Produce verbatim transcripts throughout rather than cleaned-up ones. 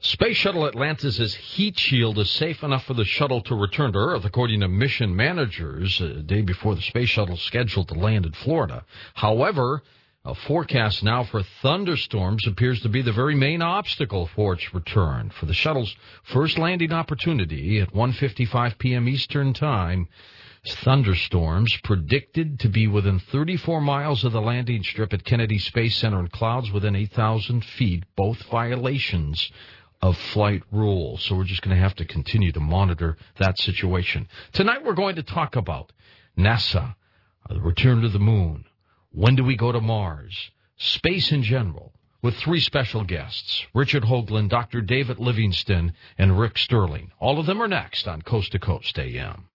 Space Shuttle Atlantis' heat shield is safe enough for the shuttle to return to Earth, according to mission managers, a day before the space shuttle is scheduled to land in Florida. However, a forecast now for thunderstorms appears to be the very main obstacle for its return. For the shuttle's first landing opportunity at one fifty-five p.m. Eastern Time, thunderstorms predicted to be within thirty-four miles of the landing strip at Kennedy Space Center and clouds within eight thousand feet, both violations of flight rules. So we're just going to have to continue to monitor that situation. Tonight we're going to talk about NASA, the return to the moon, when do we go to Mars, space in general, with three special guests, Richard Hoagland, Doctor David Livingston, and Rick Sterling. All of them are next on Coast to Coast A M.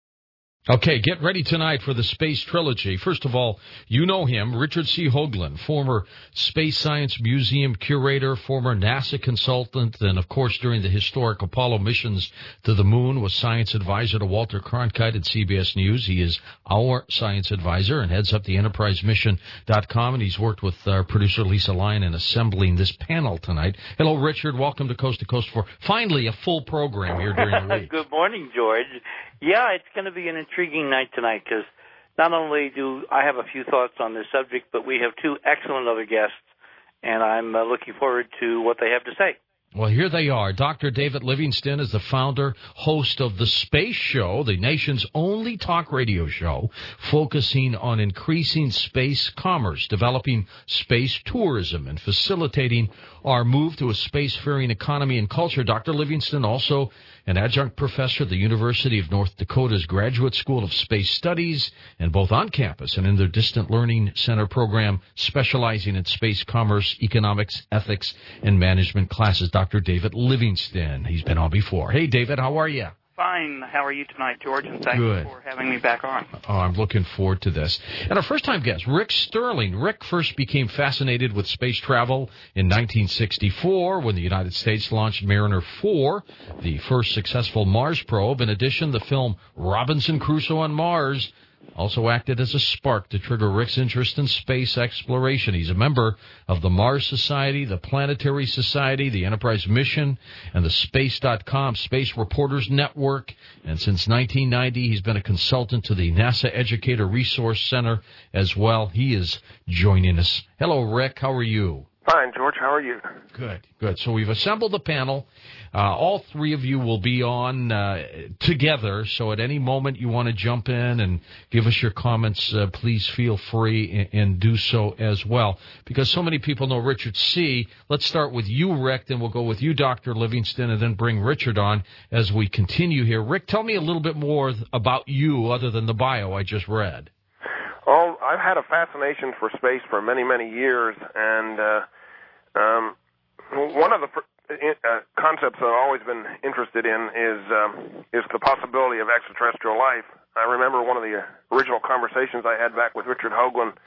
Okay, get ready tonight for the Space Trilogy. First of all, you know him, Richard C. Hoagland, former Space Science Museum curator, former NASA consultant, and, of course, during the historic Apollo missions to the moon, was science advisor to Walter Cronkite at C B S News. He is our science advisor and heads up the enterprise mission dot com, and he's worked with our producer Lisa Lyon in assembling this panel tonight. Hello, Richard. Welcome to Coast to Coast for finally a full program here during the week. Good morning, George. Yeah, it's going to be an intriguing night tonight because not only do I have a few thoughts on this subject, but we have two excellent other guests, and I'm uh, looking forward to what they have to say. Well, here they are. Doctor David Livingston is the founder, host of The Space Show, the nation's only talk radio show focusing on increasing space commerce, developing space tourism, and facilitating our move to a spacefaring economy and culture. Doctor Livingston, also an adjunct professor at the University of North Dakota's Graduate School of Space Studies, and both on campus and in their Distant Learning Center program, specializing in space commerce, economics, ethics, and management classes. Doctor David Livingston. He's been on before. Hey, David, how are you? Fine. How are you tonight, George? And thank Good. you for having me back on. Oh, I'm looking forward to this. And our first-time guest, Rick Sterling. Rick first became fascinated with space travel in nineteen sixty-four when the United States launched Mariner four, the first successful Mars probe. In addition, the film Robinson Crusoe on Mars also acted as a spark to trigger Rick's interest in space exploration. He's a member of the Mars Society, the Planetary Society, the Enterprise Mission, and the Space dot com Space Reporters Network. And since nineteen ninety, he's been a consultant to the NASA Educator Resource Center as well. He is joining us. Hello, Rick. How are you? Fine, George. How are you? Good, good. So we've assembled the panel. Uh, all three of you will be on uh, together, so at any moment you want to jump in and give us your comments, uh, please feel free and, and do so as well. Because so many people know Richard C., let's start with you, Rick, then we'll go with you, Doctor Livingston, and then bring Richard on as we continue here. Rick, tell me a little bit more about you other than the bio I just read. Well, I've had a fascination for space for many, many years, and uh, um, one of the uh, concepts that I've always been interested in is um, is the possibility of extraterrestrial life. I remember one of the original conversations I had back with Richard Hoagland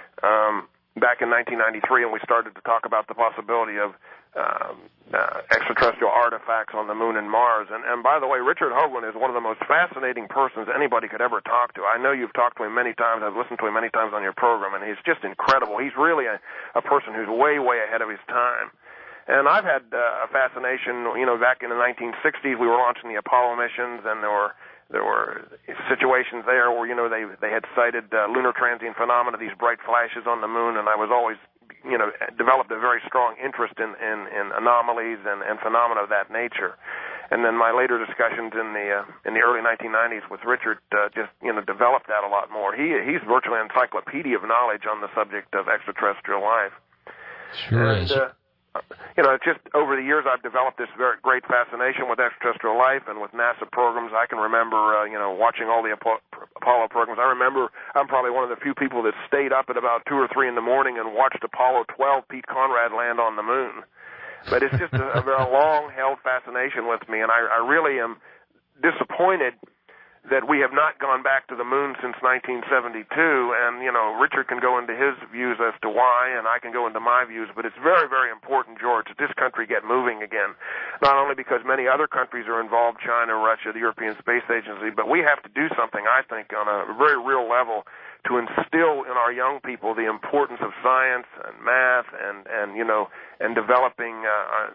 um, back in nineteen ninety-three, and we started to talk about the possibility of um, uh, extraterrestrial artifacts on the moon and Mars. And, and by the way, Richard Hoagland is one of the most fascinating persons anybody could ever talk to. I know you've talked to him many times. I've listened to him many times on your program, and he's just incredible. He's really a, a person who's way, way ahead of his time. And I've had uh, a fascination, you know, back in the nineteen sixties, we were launching the Apollo missions, and there were there were situations there where, you know, they they had cited uh, lunar transient phenomena, these bright flashes on the moon, and I was always, you know, developed a very strong interest in, in, in anomalies and, and phenomena of that nature. And then my later discussions in the uh, in the early nineteen nineties with Richard uh, just, you know, developed that a lot more. He He's virtually an encyclopedia of knowledge on the subject of extraterrestrial life. Sure and, is. Uh, You know, just over the years, I've developed this very great fascination with extraterrestrial life and with NASA programs. I can remember, uh, you know, watching all the Apollo programs. I remember I'm probably one of the few people that stayed up at about two or three in the morning and watched Apollo twelve, Pete Conrad, land on the moon. But it's just a, a very long-held fascination with me, and I, I really am disappointed that we have not gone back to the moon since nineteen seventy-two, and, you know, Richard can go into his views as to why, and I can go into my views, but it's very, very important, George, that this country get moving again, not only because many other countries are involved, China, Russia, the European Space Agency, but we have to do something, I think, on a very real level to instill in our young people the importance of science and math and, and you know, and developing uh, their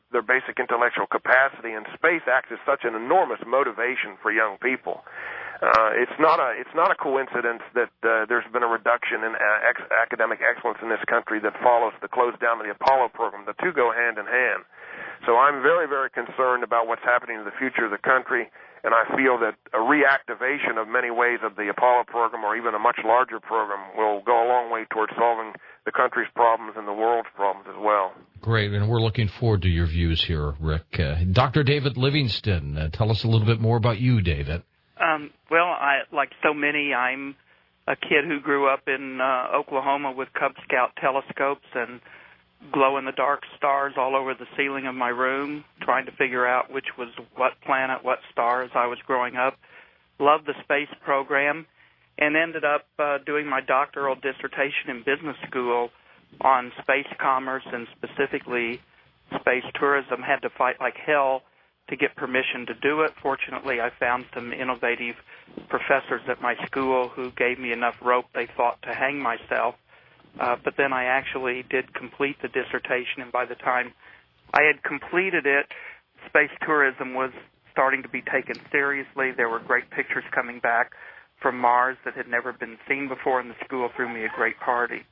their basic intellectual capacity, and space acts as such an enormous motivation for young people. Uh, it's not a it's not a coincidence that uh, there's been a reduction in uh, ex- academic excellence in this country that follows the close down of the Apollo program. The two go hand in hand. So I'm very, very concerned about what's happening in the future of the country, and I feel that a reactivation of many ways of the Apollo program, or even a much larger program, will go a long way towards solving the country's problems and the world's problems as well. Great, and we're looking forward to your views here, Rick. Uh, Doctor David Livingston, uh, tell us a little bit more about you, David. Um, well, I, like so many, I'm a kid who grew up in uh, Oklahoma with Cub Scout telescopes and glow-in-the-dark stars all over the ceiling of my room, trying to figure out which was what planet, what star as I was growing up. Loved the space program, and ended up uh, doing my doctoral dissertation in business school on space commerce and specifically space tourism. Had to fight like hell to get permission to do it. Fortunately, I found some innovative professors at my school who gave me enough rope they thought to hang myself. Uh, but then I actually did complete the dissertation, and by the time I had completed it, space tourism was starting to be taken seriously. There were great pictures coming back from Mars that had never been seen before, and the school threw me a great party.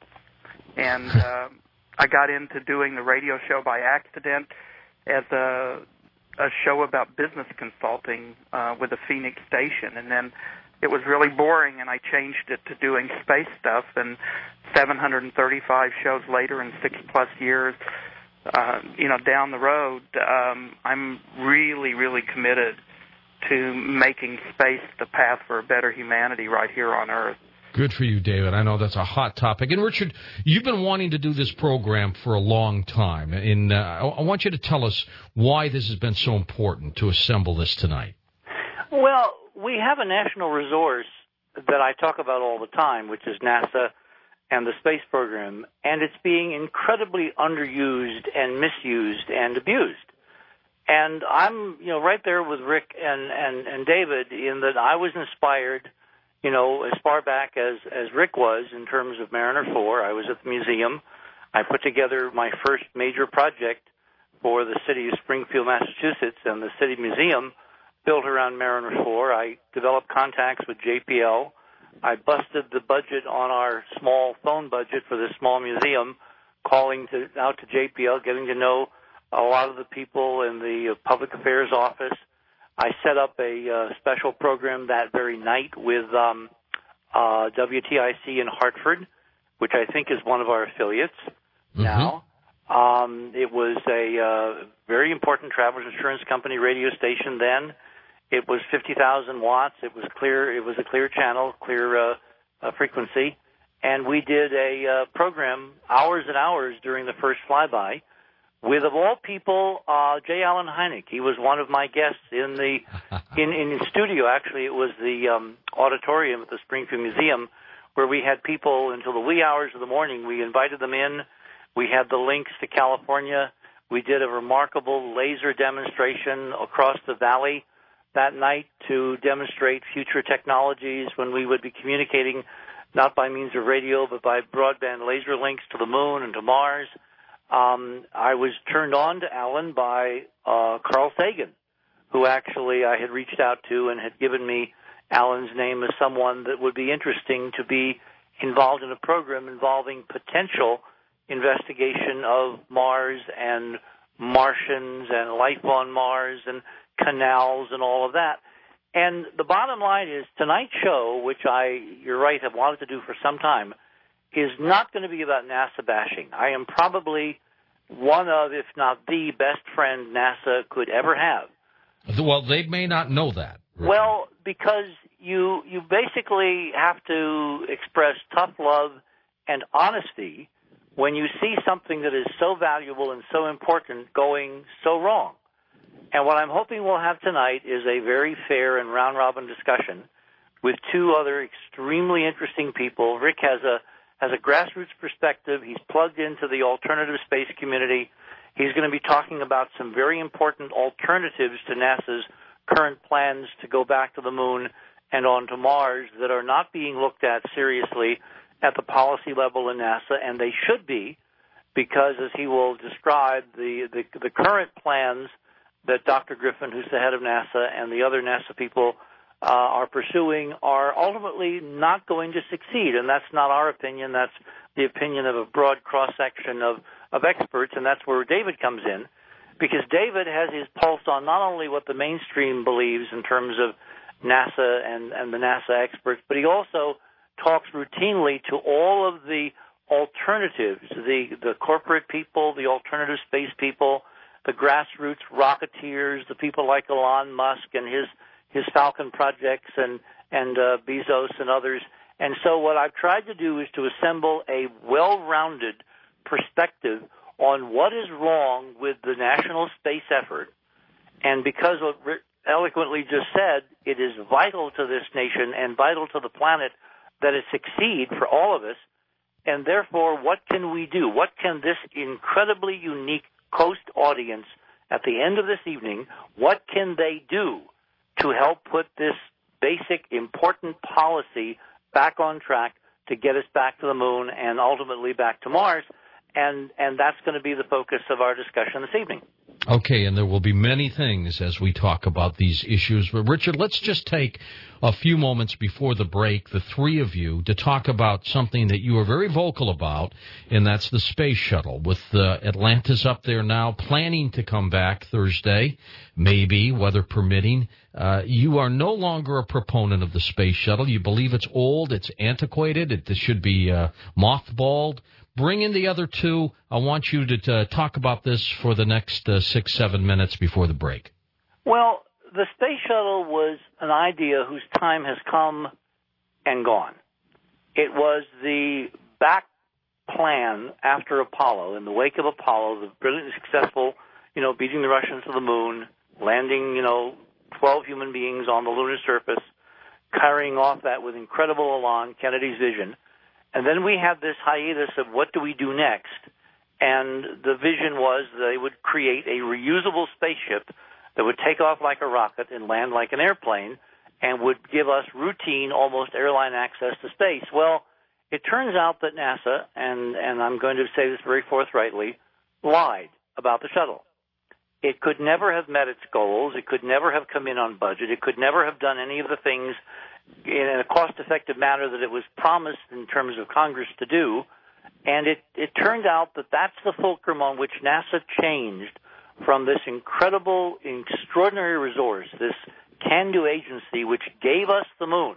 And uh, I got into doing the radio show by accident as a a show about business consulting uh, with a Phoenix station, and then it was really boring, and I changed it to doing space stuff, and seven hundred thirty-five shows later and six-plus years, uh, you know, down the road, um, I'm really, really committed to making space the path for a better humanity right here on Earth. Good for you, David. I know that's a hot topic. And, Richard, you've been wanting to do this program for a long time, and uh, I want you to tell us why this has been so important to assemble this tonight. Well, we have a national resource that I talk about all the time, which is NASA and the space program, and it's being incredibly underused and misused and abused. And I'm, you know, right there with Rick and, and, and David in that I was inspired, you know, as far back as, as Rick was in terms of Mariner four. I was at the museum. I put together my first major project for the city of Springfield, Massachusetts, and the city museum built around Mariner four. I developed contacts with J P L. I busted the budget on our small phone budget for this small museum, calling to, out to J P L, getting to know a lot of the people in the public affairs office. I set up a uh, special program that very night with um, uh, W T I C in Hartford, which I think is one of our affiliates mm-hmm. now. Um, it was a uh, very important travelers insurance company radio station then. It was fifty thousand watts. It was clear. It was a clear channel, clear uh, uh, frequency, and we did a uh, program hours and hours during the first flyby. With, of all people, uh, J. Allen Hynek. He was one of my guests in the in, in studio. Actually, it was the um, auditorium at the Springfield Museum where we had people until the wee hours of the morning. We invited them in. We had the links to California. We did a remarkable laser demonstration across the valley that night to demonstrate future technologies when we would be communicating not by means of radio but by broadband laser links to the moon and to Mars. Um, I was turned on to Alan by uh, Carl Sagan, who actually I had reached out to and had given me Alan's name as someone that would be interesting to be involved in a program involving potential investigation of Mars and Martians and life on Mars and canals and all of that. And the bottom line is tonight's show, which I, you're right, have wanted to do for some time, is not going to be about NASA bashing. I am probably one of, if not the best friend NASA could ever have. Well, they may not know that. Right? Well, because you you basically have to express tough love and honesty when you see something that is so valuable and so important going so wrong. And what I'm hoping we'll have tonight is a very fair and round-robin discussion with two other extremely interesting people. Rick has a has a grassroots perspective. He's plugged into the alternative space community. He's going to be talking about some very important alternatives to NASA's current plans to go back to the moon and on to Mars that are not being looked at seriously at the policy level in NASA, and they should be, because, as he will describe, the, the, the current plans that Doctor Griffin, who's the head of NASA, and the other NASA people uh, are pursuing are ultimately not going to succeed. And that's not our opinion. That's the opinion of a broad cross-section of, of experts, and that's where David comes in, because David has his pulse on not only what the mainstream believes in terms of NASA and, and the NASA experts, but he also talks routinely to all of the alternatives, the, the corporate people, the alternative space people, the grassroots rocketeers, the people like Elon Musk and his, his Falcon projects and, and uh, Bezos and others. And so what I've tried to do is to assemble a well-rounded perspective on what is wrong with the national space effort. And because what Rick eloquently just said, it is vital to this nation and vital to the planet that it succeed for all of us. And therefore, what can we do? What can this incredibly unique Coast audience at the end of this evening, what can they do to help put this basic, important policy back on track to get us back to the moon and ultimately back to Mars? And, and that's going to be the focus of our discussion this evening. Okay, and there will be many things as we talk about these issues. But, Richard, let's just take a few moments before the break, the three of you, to talk about something that you are very vocal about, and that's the space shuttle. With uh, Atlantis up there now, planning to come back Thursday, maybe, weather permitting. Uh, you are no longer a proponent of the space shuttle. You believe it's old, it's antiquated, it should be uh, mothballed. Bring in the other two. I want you to uh, talk about this for the next uh, six, seven minutes before the break. Well, the space shuttle was an idea whose time has come and gone. It was the back plan after Apollo, in the wake of Apollo, the brilliantly successful, you know, beating the Russians to the moon, landing, you know, twelve human beings on the lunar surface, carrying off that with incredible elan, Kennedy's vision. And then we had this hiatus of what do we do next? And the vision was they would create a reusable spaceship that would take off like a rocket and land like an airplane and would give us routine, almost airline access to space. Well, it turns out that NASA, and, and I'm going to say this very forthrightly, lied about the shuttle. It could never have met its goals. It could never have come in on budget. It could never have done any of the things in a cost-effective manner that it was promised in terms of Congress to do. And it, it turned out that that's the fulcrum on which NASA changed from this incredible, extraordinary resource, this can-do agency which gave us the moon,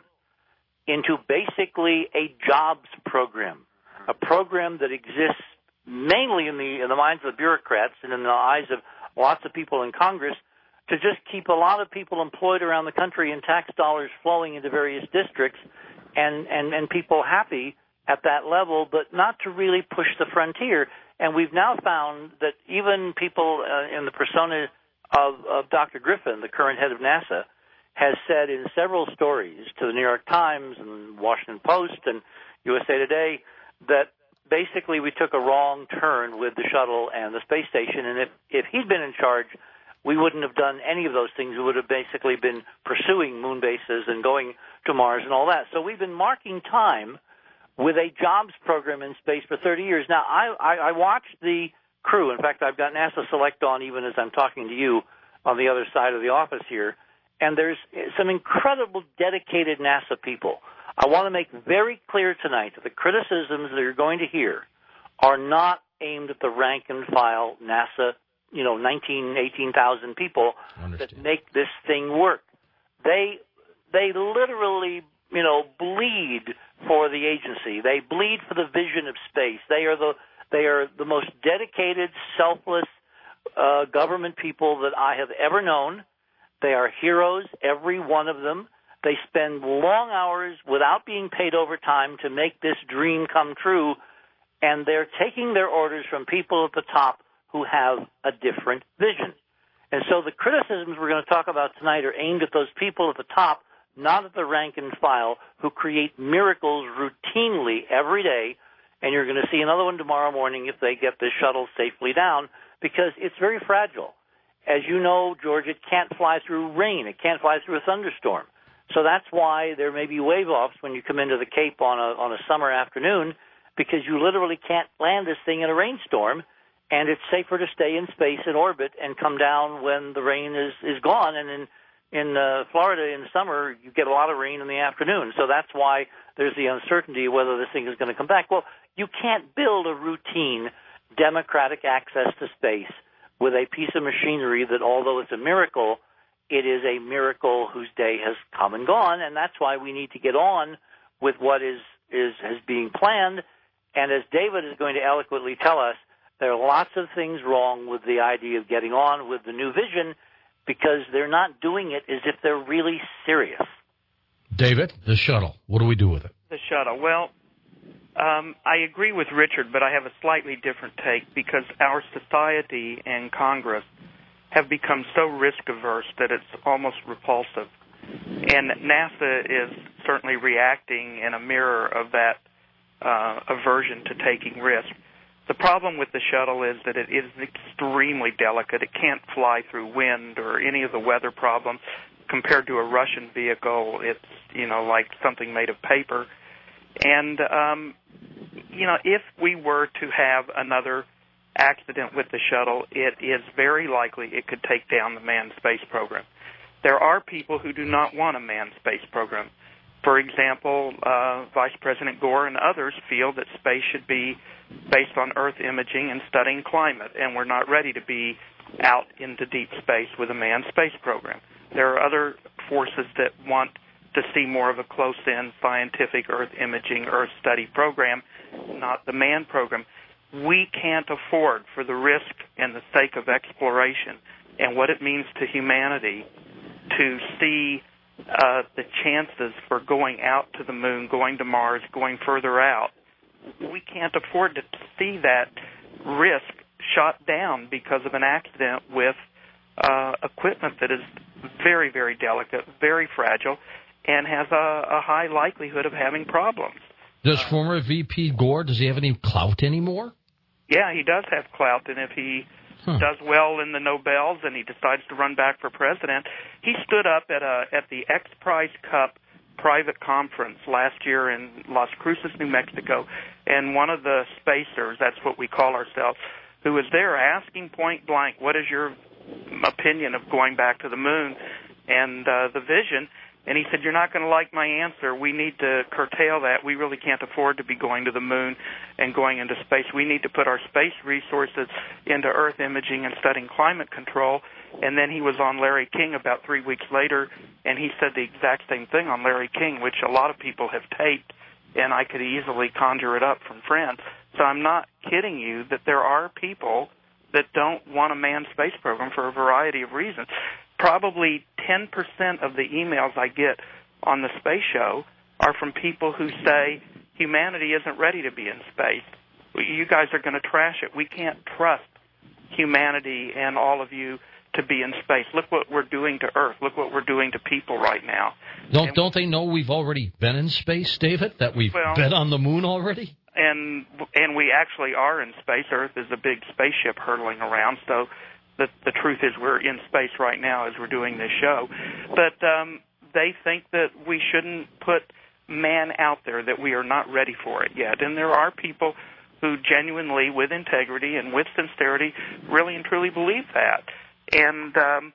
into basically a jobs program, a program that exists mainly in the, in the minds of the bureaucrats and in the eyes of lots of people in Congress, to just keep a lot of people employed around the country and tax dollars flowing into various districts and, and, and people happy at that level, but not to really push the frontier. And we've now found that even people uh, in the persona of, of Doctor Griffin, the current head of NASA, has said in several stories to the New York Times and Washington Post and U S A Today that basically we took a wrong turn with the shuttle and the space station. And if, if he'd been in charge, we wouldn't have done any of those things. We would have basically been pursuing moon bases and going to Mars and all that. So we've been marking time with a jobs program in space for thirty years. Now, I, I, I watched the crew. In fact, I've got NASA Select on even as I'm talking to you on the other side of the office here. And there's some incredible dedicated NASA people. I want to make very clear tonight that the criticisms that you're going to hear are not aimed at the rank and file NASA, you know, nineteen, eighteen thousand people that make this thing work. They, they literally, you know, bleed for the agency. They bleed for the vision of space. They are the, they are the most dedicated, selfless, uh, government people that I have ever known. They are heroes, every one of them. They spend long hours without being paid overtime to make this dream come true, and they're taking their orders from people at the top who have a different vision. And so the criticisms we're going to talk about tonight are aimed at those people at the top, not at the rank and file, who create miracles routinely every day, and you're going to see another one tomorrow morning if they get this shuttle safely down, because it's very fragile. As you know, George, it can't fly through rain. It can't fly through a thunderstorm. So that's why there may be wave-offs when you come into the Cape on a, on a summer afternoon, because you literally can't land this thing in a rainstorm, and it's safer to stay in space in orbit and come down when the rain is, is gone. And in in uh, Florida in summer, you get a lot of rain in the afternoon. So that's why there's the uncertainty whether this thing is going to come back. Well, you can't build a routine democratic access to space with a piece of machinery that, although it's a miracle, it is a miracle whose day has come and gone, and that's why we need to get on with what is, is, is being planned. And as David is going to eloquently tell us, there are lots of things wrong with the idea of getting on with the new vision because they're not doing it as if they're really serious. David, the shuttle, what do we do with it? The shuttle. Well, um, I agree with Richard, but I have a slightly different take because our society and Congress have become so risk-averse that it's almost repulsive. And NASA is certainly reacting in a mirror of that uh, aversion to taking risk. The problem with the shuttle is that it is extremely delicate. It can't fly through wind or any of the weather problems. Compared to a Russian vehicle, it's, you know, like something made of paper. And, um, you know, if we were to have another accident with the shuttle, it is very likely it could take down the manned space program. There are people who do not want a manned space program. For example, uh, Vice President Gore and others feel that space should be based on Earth imaging and studying climate, and we're not ready to be out into deep space with a manned space program. There are other forces that want to see more of a close-in scientific Earth imaging, Earth study program, not the manned program. We can't afford, for the risk and the sake of exploration and what it means to humanity, to see uh, the chances for going out to the moon, going to Mars, going further out. We can't afford to see that risk shot down because of an accident with uh, equipment that is very, very delicate, very fragile, and has a, a high likelihood of having problems. Does uh, former V P Gore, does he have any clout anymore? Yeah, he does have clout, and if he huh. does well in the Nobels and he decides to run back for president, he stood up at a at the X Prize Cup private conference last year in Las Cruces, New Mexico, and one of the spacers, that's what we call ourselves, who was there asking point blank, what is your opinion of going back to the moon and uh, the vision? And he said, you're not going to like my answer. We need to curtail that. We really can't afford to be going to the moon and going into space. We need to put our space resources into Earth imaging and studying climate control. And then he was on Larry King about three weeks later, and he said the exact same thing on Larry King, which a lot of people have taped, and I could easily conjure it up from friends. So I'm not kidding you that there are people that don't want a manned space program for a variety of reasons. Probably ten percent of the emails I get on the space show are from people who say humanity isn't ready to be in space. You guys are going to trash it. We can't trust humanity and all of you to be in space. Look what we're doing to Earth. Look what we're doing to people right now. Don't and, don't they know we've already been in space, David? That we've well, been on the moon already? And and we actually are in space. Earth is a big spaceship hurtling around, so the, the truth is we're in space right now as we're doing this show. But um, they think that we shouldn't put man out there, that we are not ready for it yet. And there are people who genuinely, with integrity and with sincerity, really and truly believe that. And, um,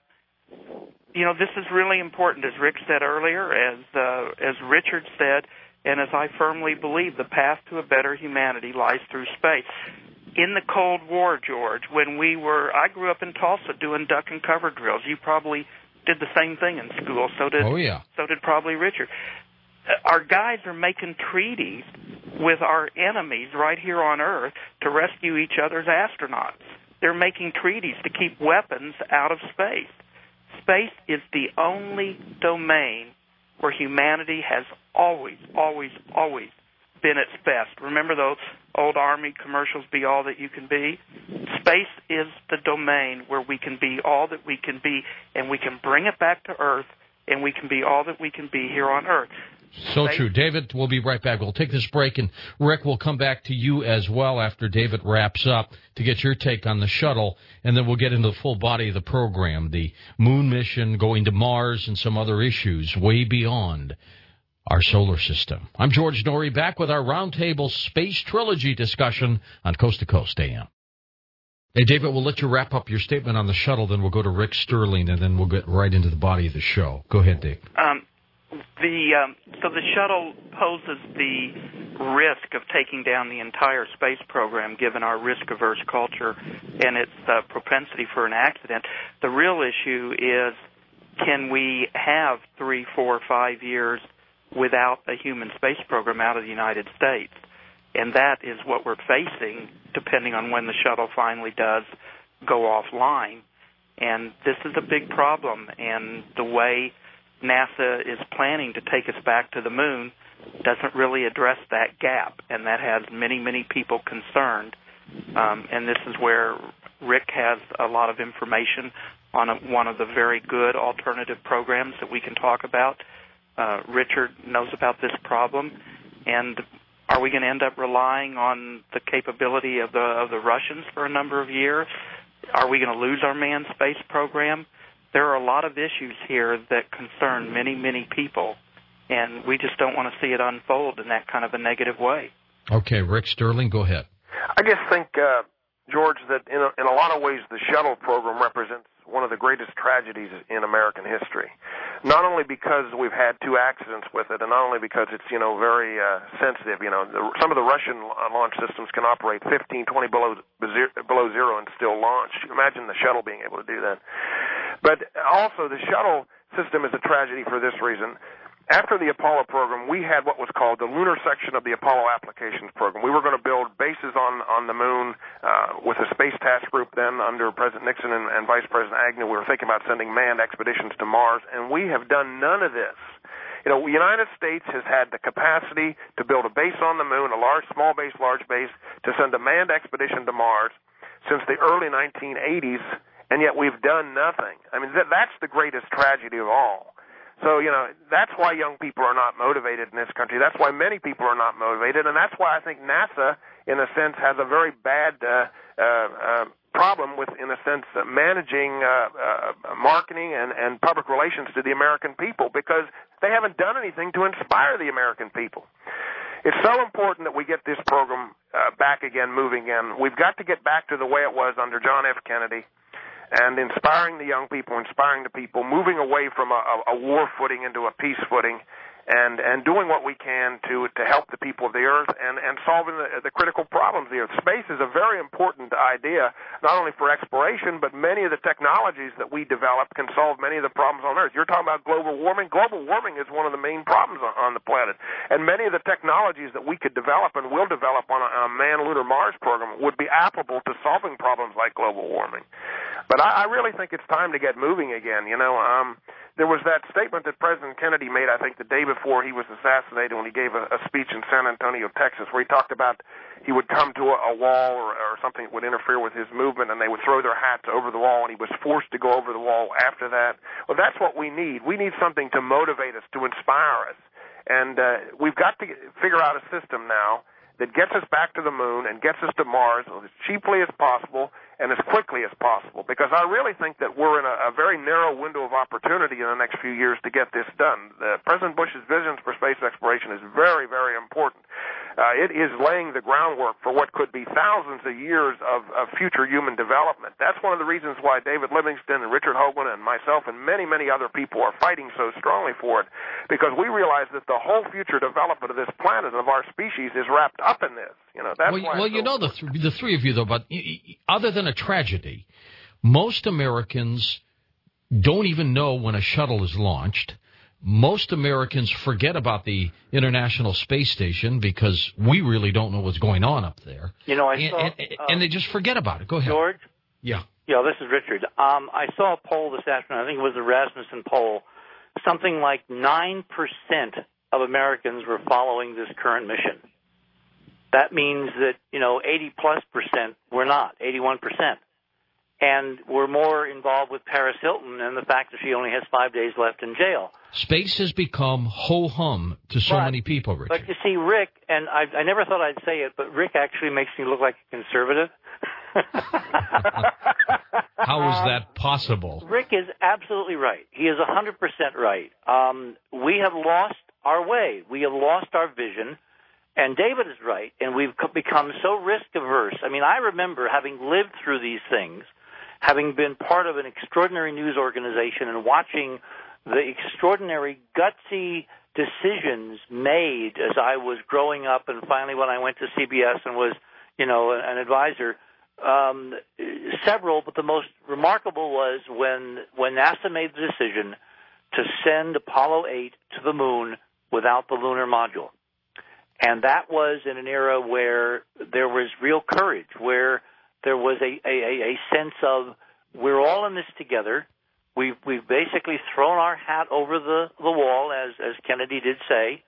you know, this is really important, as Rick said earlier, as uh, as Richard said, and as I firmly believe, the path to a better humanity lies through space. In the Cold War, George, when we were, I grew up in Tulsa doing duck and cover drills. You probably did the same thing in school. So did, oh, yeah. So did probably Richard. Our guys are making treaties with our enemies right here on Earth to rescue each other's astronauts. They're making treaties to keep weapons out of space. Space is the only domain where humanity has always, always, always been its best. Remember those old Army commercials, be all that you can be? Space is the domain where we can be all that we can be, and we can bring it back to Earth, and we can be all that we can be here on Earth. So true. David, we'll be right back. We'll take this break, and Rick will come back to you as well after David wraps up to get your take on the shuttle, and then we'll get into the full body of the program, the moon mission, going to Mars, and some other issues way beyond our solar system. I'm George Norrie, back with our Roundtable Space Trilogy discussion on Coast to Coast A M. Hey, David, we'll let you wrap up your statement on the shuttle, then we'll go to Rick Sterling, and then we'll get right into the body of the show. Go ahead, Dave. Um, the um, so the shuttle poses the risk of taking down the entire space program, given our risk-averse culture and its uh, propensity for an accident. The real issue is, can we have three, four, five years without a human space program out of the United States? And that is what we're facing, depending on when the shuttle finally does go offline. And this is a big problem, and the way NASA is planning to take us back to the moon doesn't really address that gap, and that has many, many people concerned. Um, and this is where Rick has a lot of information on a, one of the very good alternative programs that we can talk about. Uh, Richard knows about this problem, and are we going to end up relying on the capability of the of the Russians for a number of years? Are we going to lose our manned space program? There are a lot of issues here that concern many, many people, and we just don't want to see it unfold in that kind of a negative way. Okay, Rick Sterling, go ahead. I just think, uh, George, that in a, in a lot of ways the shuttle program represents one of the greatest tragedies in American history. Not only because we've had two accidents with it, and not only because it's, you know, very uh, sensitive. You know, the, some of the Russian launch systems can operate fifteen, twenty below below zero and still launch. Imagine the shuttle being able to do that. But also, the shuttle system is a tragedy for this reason. After the Apollo program, we had what was called the lunar section of the Apollo applications program. We were going to build bases on, on the moon uh, with a space task group then under President Nixon and, and Vice President Agnew. We were thinking about sending manned expeditions to Mars, and we have done none of this. You know, the United States has had the capacity to build a base on the moon, a large, small base, large base, to send a manned expedition to Mars since the early nineteen eighties, and yet we've done nothing. I mean, th- that's the greatest tragedy of all. So, you know, that's why young people are not motivated in this country. That's why many people are not motivated, and that's why I think NASA, in a sense, has a very bad uh, uh, uh, problem with, in a sense, uh, managing uh, uh, marketing and, and public relations to the American people, because they haven't done anything to inspire the American people. It's so important that we get this program uh, back again, moving again. We've got to get back to the way it was under John F. Kennedy, and inspiring the young people, inspiring the people, moving away from a, a war footing into a peace footing, and, and doing what we can to, to help the people of the Earth and, and solving the, the critical problems of the Earth. Space is a very important idea, not only for exploration, but many of the technologies that we develop can solve many of the problems on Earth. You're talking about global warming. Global warming is one of the main problems on, on the planet. And many of the technologies that we could develop and will develop on a, a manned lunar Mars program would be applicable to solving problems like global warming. But I, I really think it's time to get moving again. You know, um, there was that statement that President Kennedy made, I think, the day before he was assassinated when he gave a, a speech in San Antonio, Texas, where he talked about he would come to a, a wall or, or something that would interfere with his movement, and they would throw their hats over the wall, and he was forced to go over the wall after that. Well, that's what we need. We need something to motivate us, to inspire us. And uh, we've got to figure out a system now that gets us back to the moon and gets us to Mars as cheaply as possible and as quickly as possible, because I really think that we're in a, a very narrow window of opportunity in the next few years to get this done. The, President Bush's visions for space exploration is very, very important. Uh, it is laying the groundwork for what could be thousands of years of, of future human development. That's one of the reasons why David Livingston and Richard Hoagland and myself and many, many other people are fighting so strongly for it, because we realize that the whole future development of this planet, of our species, is wrapped up in this. You know, that's well, why well you know, the, th- the three of you, though, but other than a tragedy, most Americans don't even know when a shuttle is launched. Most Americans forget about the International Space Station because we really don't know what's going on up there. You know, I and, saw, and, uh, and they just forget about it. Go ahead. George? Yeah. Yeah, this is Richard. Um, I saw a poll this afternoon. I think it was the Rasmussen poll. Something like nine percent of Americans were following this current mission. That means that, you know, eighty plus percent were not, eighty-one percent. And we're more involved with Paris Hilton and the fact that she only has five days left in jail. Space has become ho-hum to so but, many people, Richard. But you see, Rick, and I, I never thought I'd say it, but Rick actually makes me look like a conservative. How is that possible? Rick is absolutely right. He is one hundred percent right. Um, we have lost our way. We have lost our vision. And David is right, and we've become so risk-averse. I mean, I remember having lived through these things, having been part of an extraordinary news organization and watching the extraordinary, gutsy decisions made as I was growing up, and finally when I went to C B S and was, you know, an advisor. Um, several, but the most remarkable was when when NASA made the decision to send Apollo eight to the moon without the lunar module. And that was in an era where there was real courage, where there was a, a, a sense of we're all in this together. We've, we've basically thrown our hat over the, the wall, as, as Kennedy did say,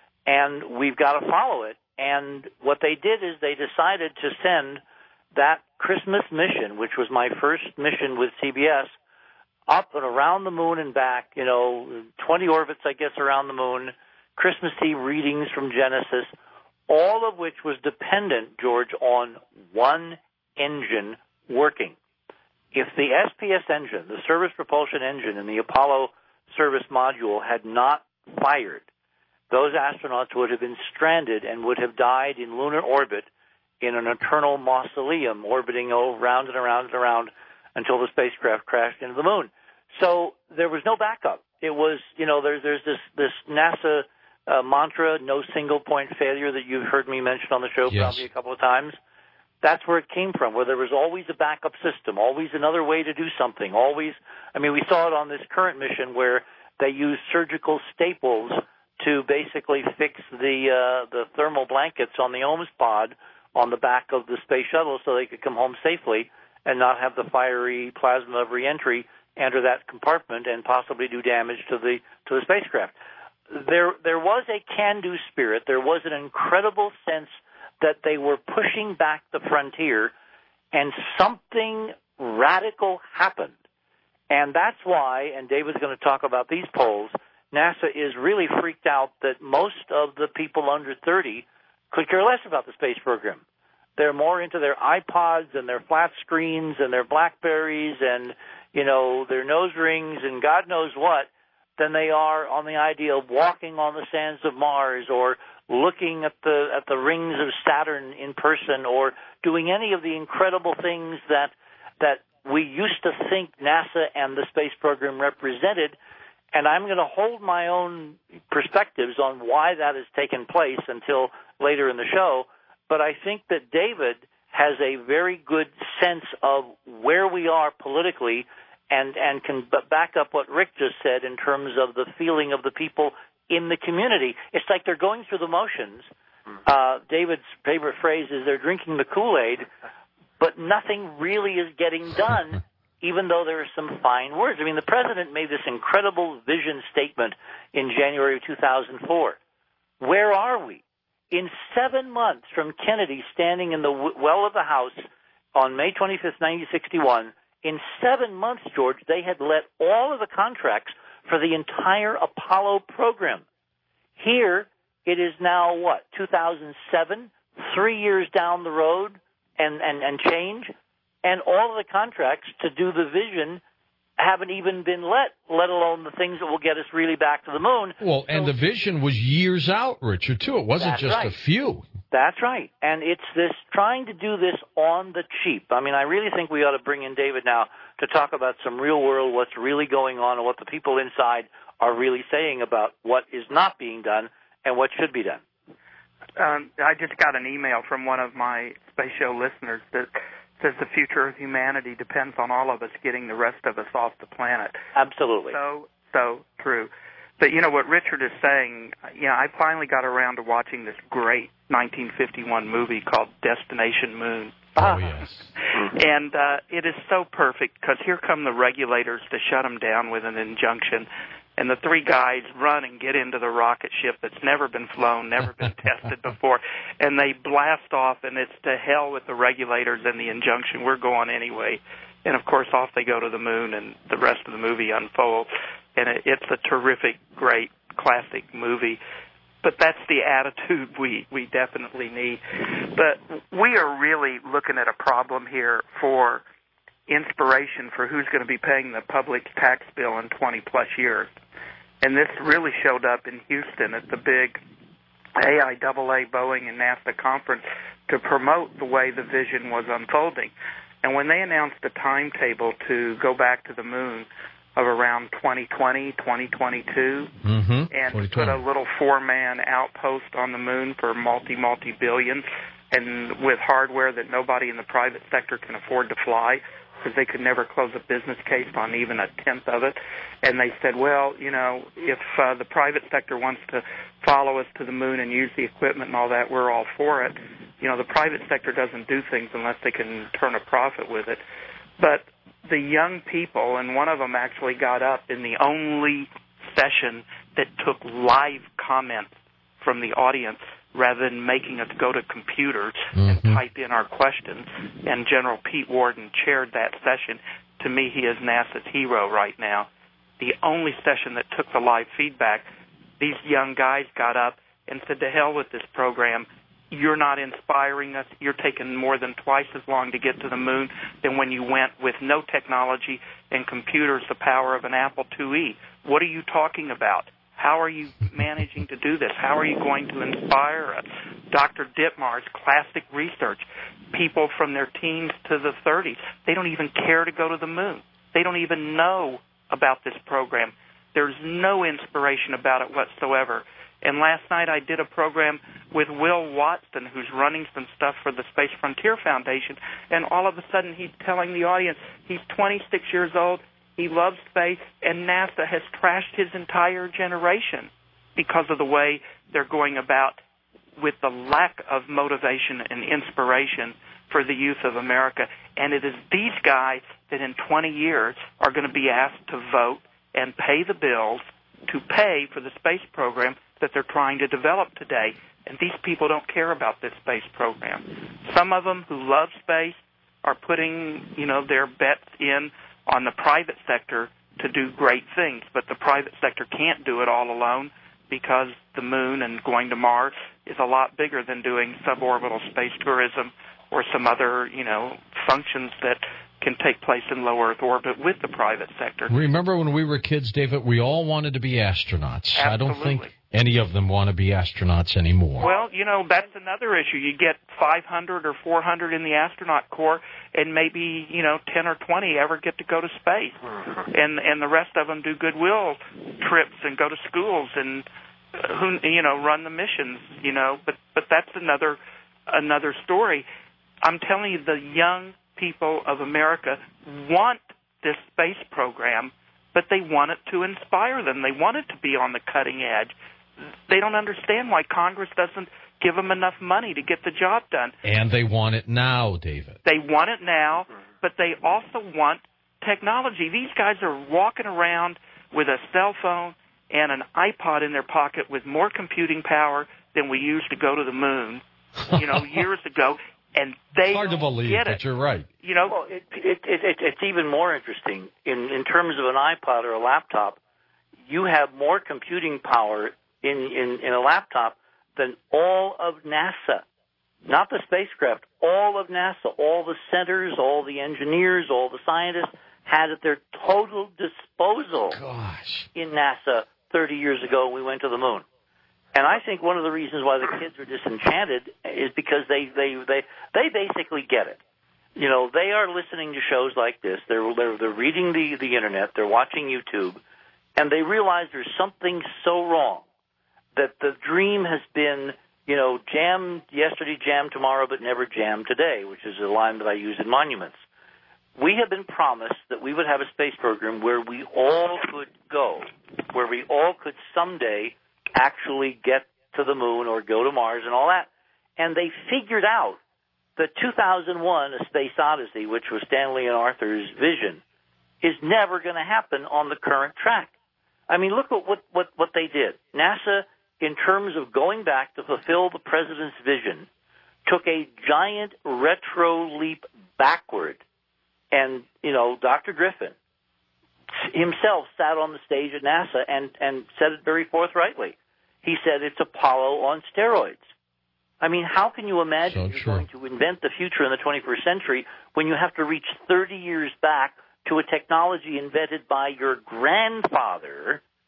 and we've got to follow it. And what they did is they decided to send that Christmas mission, which was my first mission with C B S, up and around the moon and back, you know, twenty orbits, I guess, around the moon, Christmas Eve readings from Genesis, all of which was dependent, George, on one engine working. If the S P S engine, the service propulsion engine in the Apollo service module, had not fired, those astronauts would have been stranded and would have died in lunar orbit in an eternal mausoleum, orbiting around and around and around until the spacecraft crashed into the moon. So there was no backup. It was, you know, there's there's this this NASA uh, mantra, no single point failure, that you've heard me mention on the show yes. probably a couple of times. That's where it came from, where there was always a backup system, always another way to do something, always. I mean, we saw it on this current mission where they used surgical staples to basically fix the uh, the thermal blankets on the O M S pod on the back of the space shuttle so they could come home safely and not have the fiery plasma of reentry enter that compartment and possibly do damage to the to the spacecraft. There there was a can-do spirit. There was an incredible sense that they were pushing back the frontier, and something radical happened. And that's why, and David's going to talk about these polls, NASA is really freaked out that most of the people under thirty could care less about the space program. They're more into their iPods and their flat screens and their Blackberries and, you know, their nose rings and God knows what than they are on the idea of walking on the sands of Mars or looking at the at the rings of Saturn in person or doing any of the incredible things that that we used to think NASA and the space program represented. And I'm going to hold my own perspectives on why that has taken place until later in the show. But I think that David has a very good sense of where we are politically and, and can back up what Rick just said in terms of the feeling of the people in the community. It's like they're going through the motions. Uh, David's favorite phrase is they're drinking the Kool-Aid, but nothing really is getting done, even though there are some fine words. I mean, the president made this incredible vision statement in January of two thousand four. Where are we? In seven months from Kennedy standing in the well of the House on May twenty-fifth, nineteen sixty-one, in seven months, George, they had let all of the contracts for the entire Apollo program. Here, it is now, what, two thousand seven, three years down the road and, and, and change, and all of the contracts to do the vision haven't even been let, let alone the things that will get us really back to the moon. Well, so, and the vision was years out, Richard, too. It wasn't just right. a few. That's right. And it's this trying to do this on the cheap. I mean, I really think we ought to bring in David now to talk about some real world, what's really going on, and what the people inside are really saying about what is not being done and what should be done. Um, I just got an email from one of my space show listeners that says the future of humanity depends on all of us getting the rest of us off the planet. Absolutely. So, so true. But, you know, what Richard is saying, you know, I finally got around to watching this great nineteen fifty-one movie called Destination Moon. Oh, yes. And uh, it is so perfect because here come the regulators to shut them down with an injunction. And the three guys run and get into the rocket ship that's never been flown, never been tested before. And they blast off, and it's to hell with the regulators and the injunction. We're going anyway. And, of course, off they go to the moon, and the rest of the movie unfolds. And it, it's a terrific, great, classic movie. But that's the attitude we, we definitely need. But we are really looking at a problem here for inspiration for who's going to be paying the public tax bill in twenty-plus years. And this really showed up in Houston at the big A I A A Boeing and NASA conference to promote the way the vision was unfolding. And when they announced a timetable to go back to the moon of around twenty twenty, twenty twenty-two, mm-hmm. and put a little four-man outpost on the moon for multi, multi-billions, and with hardware that nobody in the private sector can afford to fly, because they could never close a business case on even a tenth of it. And they said, well, you know, if uh, the private sector wants to follow us to the moon and use the equipment and all that, we're all for it. You know, the private sector doesn't do things unless they can turn a profit with it. But the young people, and one of them actually got up in the only session that took live comments from the audience rather than making us go to computers mm-hmm. and type in our questions. And General Pete Worden chaired that session. To me, he is NASA's hero right now. The only session that took the live feedback, these young guys got up and said, to hell with this program. You're not inspiring us. You're taking more than twice as long to get to the moon than when you went with no technology and computers the power of an Apple two E. What are you talking about? How are you managing to do this? How are you going to inspire us? Doctor Dittmar's classic research, people from their teens to the thirties, they don't even care to go to the moon. They don't even know about this program. There's no inspiration about it whatsoever. And last night I did a program with Will Watson, who's running some stuff for the Space Frontier Foundation, and all of a sudden he's telling the audience he's twenty-six years old, he loves space, and NASA has trashed his entire generation because of the way they're going about with the lack of motivation and inspiration for the youth of America. And it is these guys that in twenty years are going to be asked to vote and pay the bills to pay for the space program that they're trying to develop today. And these people don't care about this space program. Some of them who love space are putting, you know, their bets in on the private sector to do great things, but the private sector can't do it all alone because the moon and going to Mars is a lot bigger than doing suborbital space tourism or some other, you know, functions that can take place in low Earth orbit with the private sector. Remember when we were kids, David, we all wanted to be astronauts. Absolutely. I don't think any of them want to be astronauts anymore. Well, you know, that's another issue. You get five hundred or four hundred in the astronaut corps, and maybe, you know, ten or twenty ever get to go to space. And and the rest of them do goodwill trips and go to schools and, uh, who you know, run the missions, you know. But, but that's another another story. I'm telling you, the young people of America want this space program, but they want it to inspire them. They want it to be on the cutting edge. They don't understand why Congress doesn't give them enough money to get the job done. And they want it now, David. They want it now, but they also want technology. These guys are walking around with a cell phone and an iPod in their pocket with more computing power than we used to go to the moon, you know, years ago. And they it's hard to believe, get it. But you're right. You know, well, it, it, it, it, it's even more interesting in in terms of an iPod or a laptop. You have more computing power in, in, in a laptop than all of NASA, not the spacecraft. All of NASA, all the centers, all the engineers, all the scientists had at their total disposal. Gosh. In NASA thirty years ago when we went to the moon. And I think one of the reasons why the kids are disenchanted is because they, they, they, they basically get it. You know, they are listening to shows like this. They're, they're, they're reading the, the Internet. They're watching YouTube. And they realize there's something so wrong that the dream has been, you know, jammed yesterday, jammed tomorrow, but never jammed today, which is a line that I use in Monuments. We have been promised that we would have a space program where we all could go, where we all could someday actually get to the moon or go to Mars and all that. And they figured out that two thousand one, A Space Odyssey, which was Stanley and Arthur's vision, is never going to happen on the current track. I mean, look at what, what, what they did. NASA, in terms of going back to fulfill the president's vision, took a giant retro leap backward. And, you know, Doctor Griffin himself sat on the stage at NASA and, and said it very forthrightly. He said it's Apollo on steroids. I mean, how can you imagine so you're true. going to invent the future in the twenty-first century when you have to reach thirty years back to a technology invented by your grandfather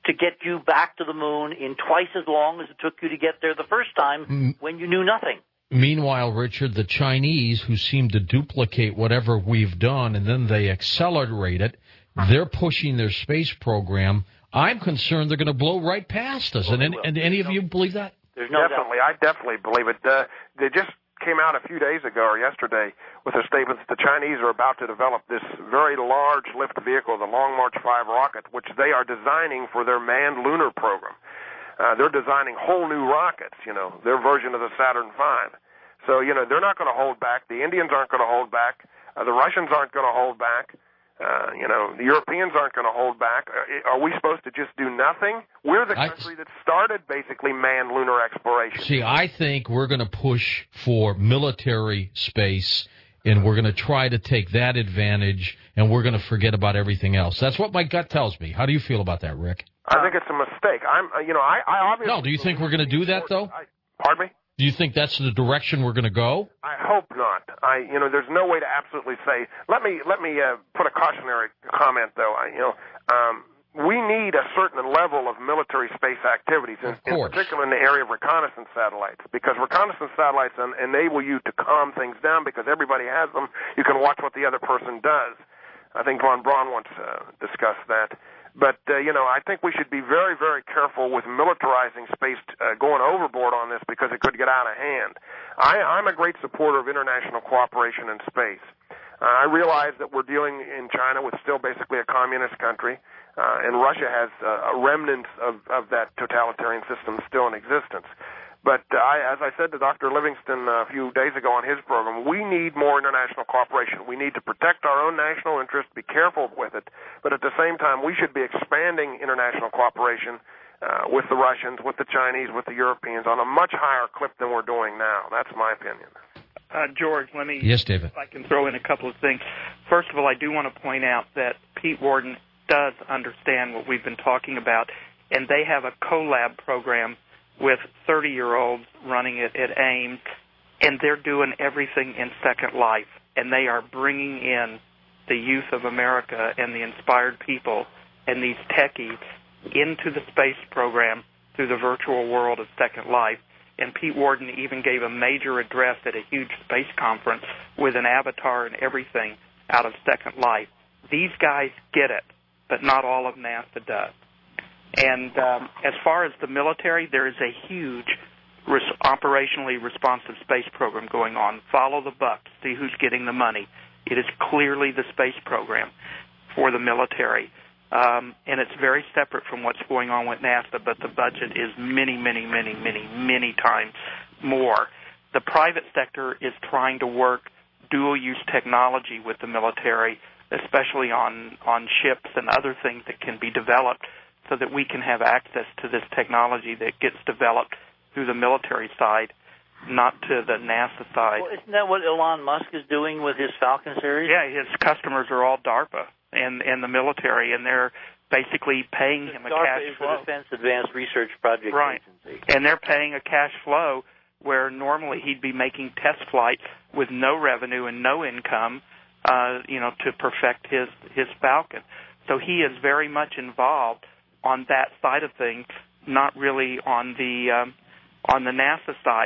to get you back to the moon in twice as long as it took you to get there the first time mm. when you knew nothing. Meanwhile, Richard, the Chinese, who seem to duplicate whatever we've done and then they accelerate it, they're pushing their space program. I'm concerned they're going to blow right past us. Well, and, any, and any of you believe that? There's no definitely. doubt. I definitely believe it. Uh, they just came out a few days ago or yesterday with a statement that the Chinese are about to develop this very large lift vehicle, the Long March five rocket, which they are designing for their manned lunar program. Uh, they're designing whole new rockets, you know, their version of the Saturn five. So, you know, they're not going to hold back. The Indians aren't going to hold back. Uh, the Russians aren't going to hold back. Uh, you know, the Europeans aren't going to hold back. Are, are we supposed to just do nothing? We're the country I, that started basically manned lunar exploration. See, I think we're going to push for military space, and we're going to try to take that advantage, and we're going to forget about everything else. That's what my gut tells me. How do you feel about that, Rick? I think it's a mistake. I'm, you know, I, I obviously. No, do you think we're going to do that though? I, pardon me? Do you think that's the direction we're going to go? I hope not. I, you know, there's no way to absolutely say. Let me let me uh, put a cautionary comment, though. I, you know, um, we need a certain level of military space activities, in, in particular in the area of reconnaissance satellites, because reconnaissance satellites en- enable you to calm things down because everybody has them. You can watch what the other person does. I think von Braun once uh, discussed that. But, uh, you know, I think we should be very, very careful with militarizing space, uh, going overboard on this because it could get out of hand. I, I'm a great supporter of international cooperation in space. Uh, I realize that we're dealing in China with still basically a communist country, uh, and Russia has uh, a remnant of, of that totalitarian system still in existence. But uh, I, as I said to Doctor Livingston a few days ago on his program, we need more international cooperation. We need to protect our own national interest, be careful with it, but at the same time, we should be expanding international cooperation uh, with the Russians, with the Chinese, with the Europeans on a much higher clip than we're doing now. That's my opinion. Uh, George, let me, yes, David. if I can throw in a couple of things. First of all, I do want to point out that Pete Worden does understand what we've been talking about, and they have a collab program with thirty-year-olds running it at AIM, and they're doing everything in Second Life, and they are bringing in the youth of America and the inspired people and these techies into the space program through the virtual world of Second Life. And Pete Worden even gave a major address at a huge space conference with an avatar and everything out of Second Life. These guys get it, but not all of NASA does. And um, as far as the military, there is a huge res- operationally responsive space program going on. Follow the buck, see who's getting the money. It is clearly the space program for the military. Um, and it's very separate from what's going on with NASA, but the budget is many, many, many, many, many times more. The private sector is trying to work dual-use technology with the military, especially on, on ships and other things that can be developed, so that we can have access to this technology that gets developed through the military side, not to the NASA side. Well, isn't that what Elon Musk is doing with his Falcon series? Yeah, his customers are all DARPA and, and the military, and they're basically paying him a DARPA cash is flow. the Defense Advanced Research Project right. Agency. And they're paying a cash flow where normally he'd be making test flights with no revenue and no income, uh, you know, to perfect his, his Falcon. So he is very much involved on that side of things, not really on the um, on the NASA side.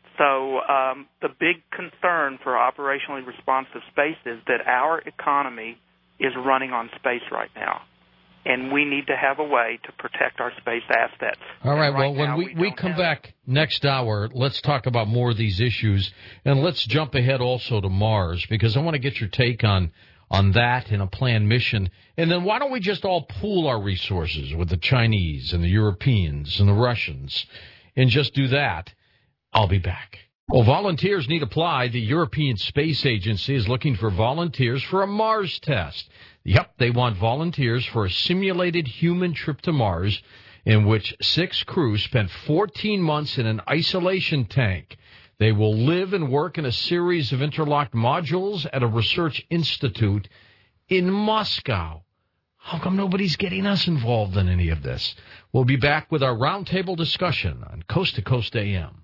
So um, the big concern for operationally responsive space is that our economy is running on space right now, and we need to have a way to protect our space assets. All right, right well, when we, we, we come back next hour, let's talk about more of these issues, and let's jump ahead also to Mars, because I want to get your take on on that in a planned mission. And then why don't we just all pool our resources with the Chinese and the Europeans and the Russians and just do that? I'll be back. Well, volunteers need apply. The European Space Agency is looking for volunteers for a Mars test. Yep, they want volunteers for a simulated human trip to Mars in which six crews spent fourteen months in an isolation tank. They will live and work in a series of interlocked modules at a research institute in Moscow. How come nobody's getting us involved in any of this? We'll be back with our roundtable discussion on Coast to Coast A M.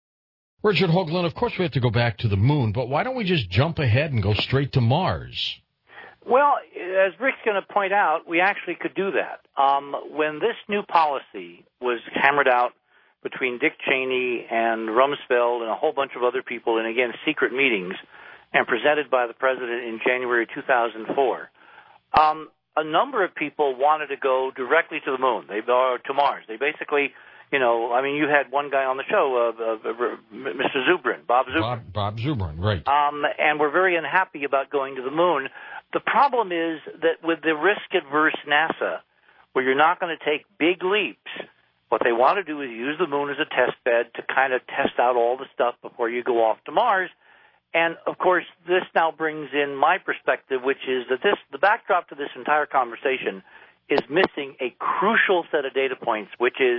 Richard Hoagland, of course we have to go back to the moon, but why don't we just jump ahead and go straight to Mars? Well, as Rick's going to point out, we actually could do that. Um, when this new policy was hammered out between Dick Cheney and Rumsfeld and a whole bunch of other people in, again, secret meetings and presented by the president in January two thousand four, um, a number of people wanted to go directly to the moon, they, or to Mars. They basically, you know, I mean, you had one guy on the show, uh, uh, uh, Mister Zubrin, Bob Zubrin. Bob, Bob Zubrin, right. Um, and we're very unhappy about going to the moon. The problem is that with the risk-adverse NASA, where you're not going to take big leaps, what they want to do is use the moon as a test bed to kind of test out all the stuff before you go off to Mars. And, of course, this now brings in my perspective, which is that this the backdrop to this entire conversation is missing a crucial set of data points, which is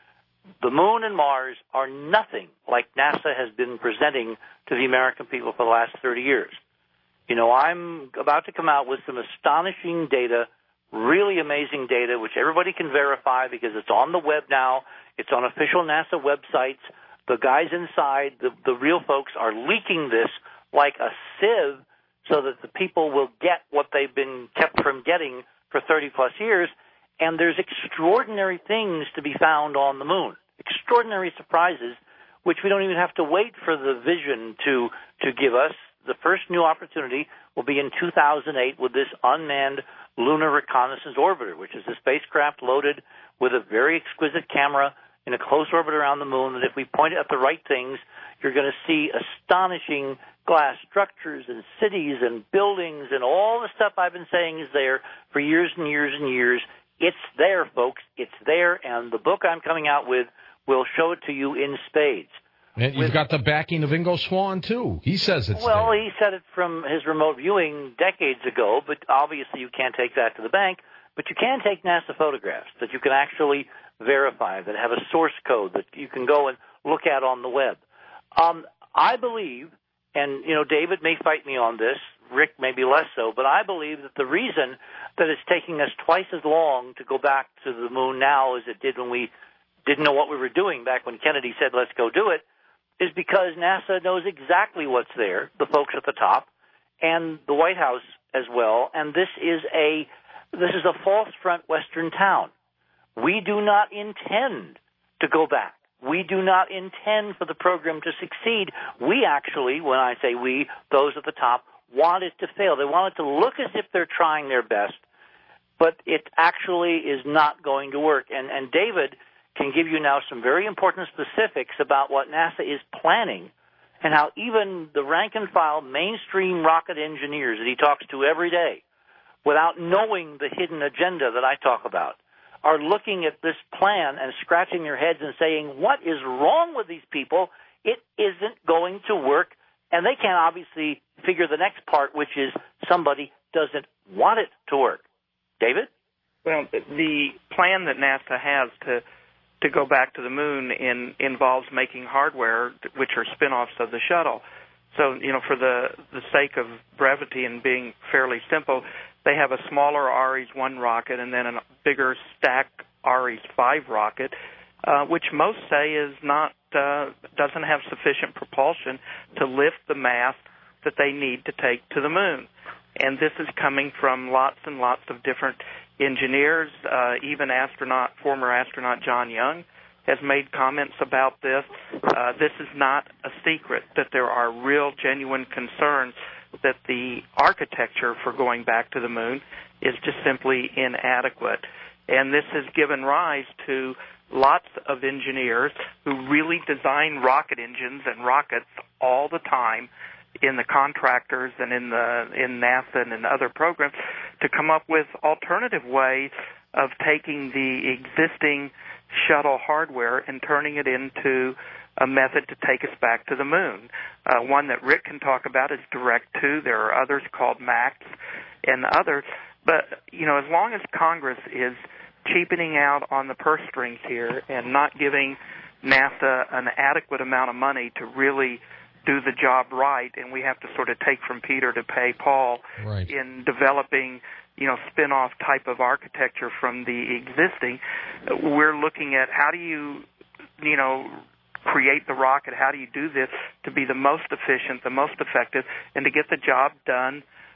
the moon and Mars are nothing like NASA has been presenting to the American people for the last thirty years. You know, I'm about to come out with some astonishing data, really amazing data, which everybody can verify because it's on the web now. It's on official NASA websites. The guys inside, the, the real folks, are leaking this like a sieve so that the people will get what they've been kept from getting for thirty-plus years. And there's extraordinary things to be found on the moon, extraordinary surprises, which we don't even have to wait for the vision to to give us. The first new opportunity will be in two thousand eight with this unmanned lunar reconnaissance orbiter, which is a spacecraft loaded with a very exquisite camera in a close orbit around the moon, that if we point it at the right things, you're going to see astonishing glass structures and cities and buildings and all the stuff I've been saying is there for years and years and years. It's there, folks. It's there, and the book I'm coming out with will show it to you in spades. And you've got the backing of Ingo Swann, too. He says it's Well, there. he said it from his remote viewing decades ago, but obviously you can't take that to the bank. But you can take NASA photographs that you can actually verify, that have a source code that you can go and look at on the web. Um, I believe, and, you know, David may fight me on this, Rick maybe less so, but I believe that the reason that it's taking us twice as long to go back to the moon now as it did when we didn't know what we were doing back when Kennedy said, let's go do it, is because NASA knows exactly what's there, the folks at the top, and the White House as well, and this is a this is a false front Western town. We do not intend to go back. We do not intend for the program to succeed. We actually, when I say we, those at the top, want it to fail. They want it to look as if they're trying their best, but it actually is not going to work. And, and David can give you now some very important specifics about what NASA is planning and how even the rank-and-file mainstream rocket engineers that he talks to every day, without knowing the hidden agenda that I talk about, are looking at this plan and scratching their heads and saying, what is wrong with these people? It isn't going to work. And they can't obviously figure the next part, which is somebody doesn't want it to work. David? Well, the plan that NASA has to to go back to the moon in, involves making hardware, which are spin-offs of the shuttle. So, you know, for the, the sake of brevity and being fairly simple, they have a smaller Ares one rocket and then a bigger stack Ares five rocket, uh, which most say is not uh, doesn't have sufficient propulsion to lift the mass that they need to take to the moon. And this is coming from lots and lots of different engineers. Uh, even astronaut, former astronaut John Young has made comments about this. Uh, this is not a secret that there are real, genuine concerns that the architecture for going back to the moon is just simply inadequate. And this has given rise to lots of engineers who really design rocket engines and rockets all the time in the contractors and in the in NASA and in other programs to come up with alternative ways of taking the existing shuttle hardware and turning it into a method to take us back to the moon. Uh, one that Rick can talk about is Direct two. There are others called MAX and others. But, you know, as long as Congress is cheapening out on the purse strings here and not giving NASA an adequate amount of money to really do the job right, and we have to sort of take from Peter to pay Paul right. in developing, you know, spin-off type of architecture from the existing, we're looking at how do you, you know, create the rocket, how do you do this to be the most efficient, the most effective, and to get the job done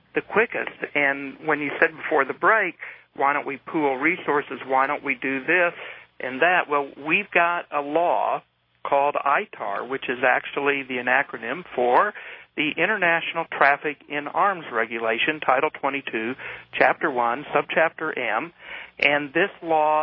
the quickest. And when you said before the break, why don't we pool resources? Why don't we do this and that? Well, we've got a law called I T A R, which is actually the acronym for the International Traffic in Arms Regulation, Title twenty-two, Chapter one, Subchapter M, and this law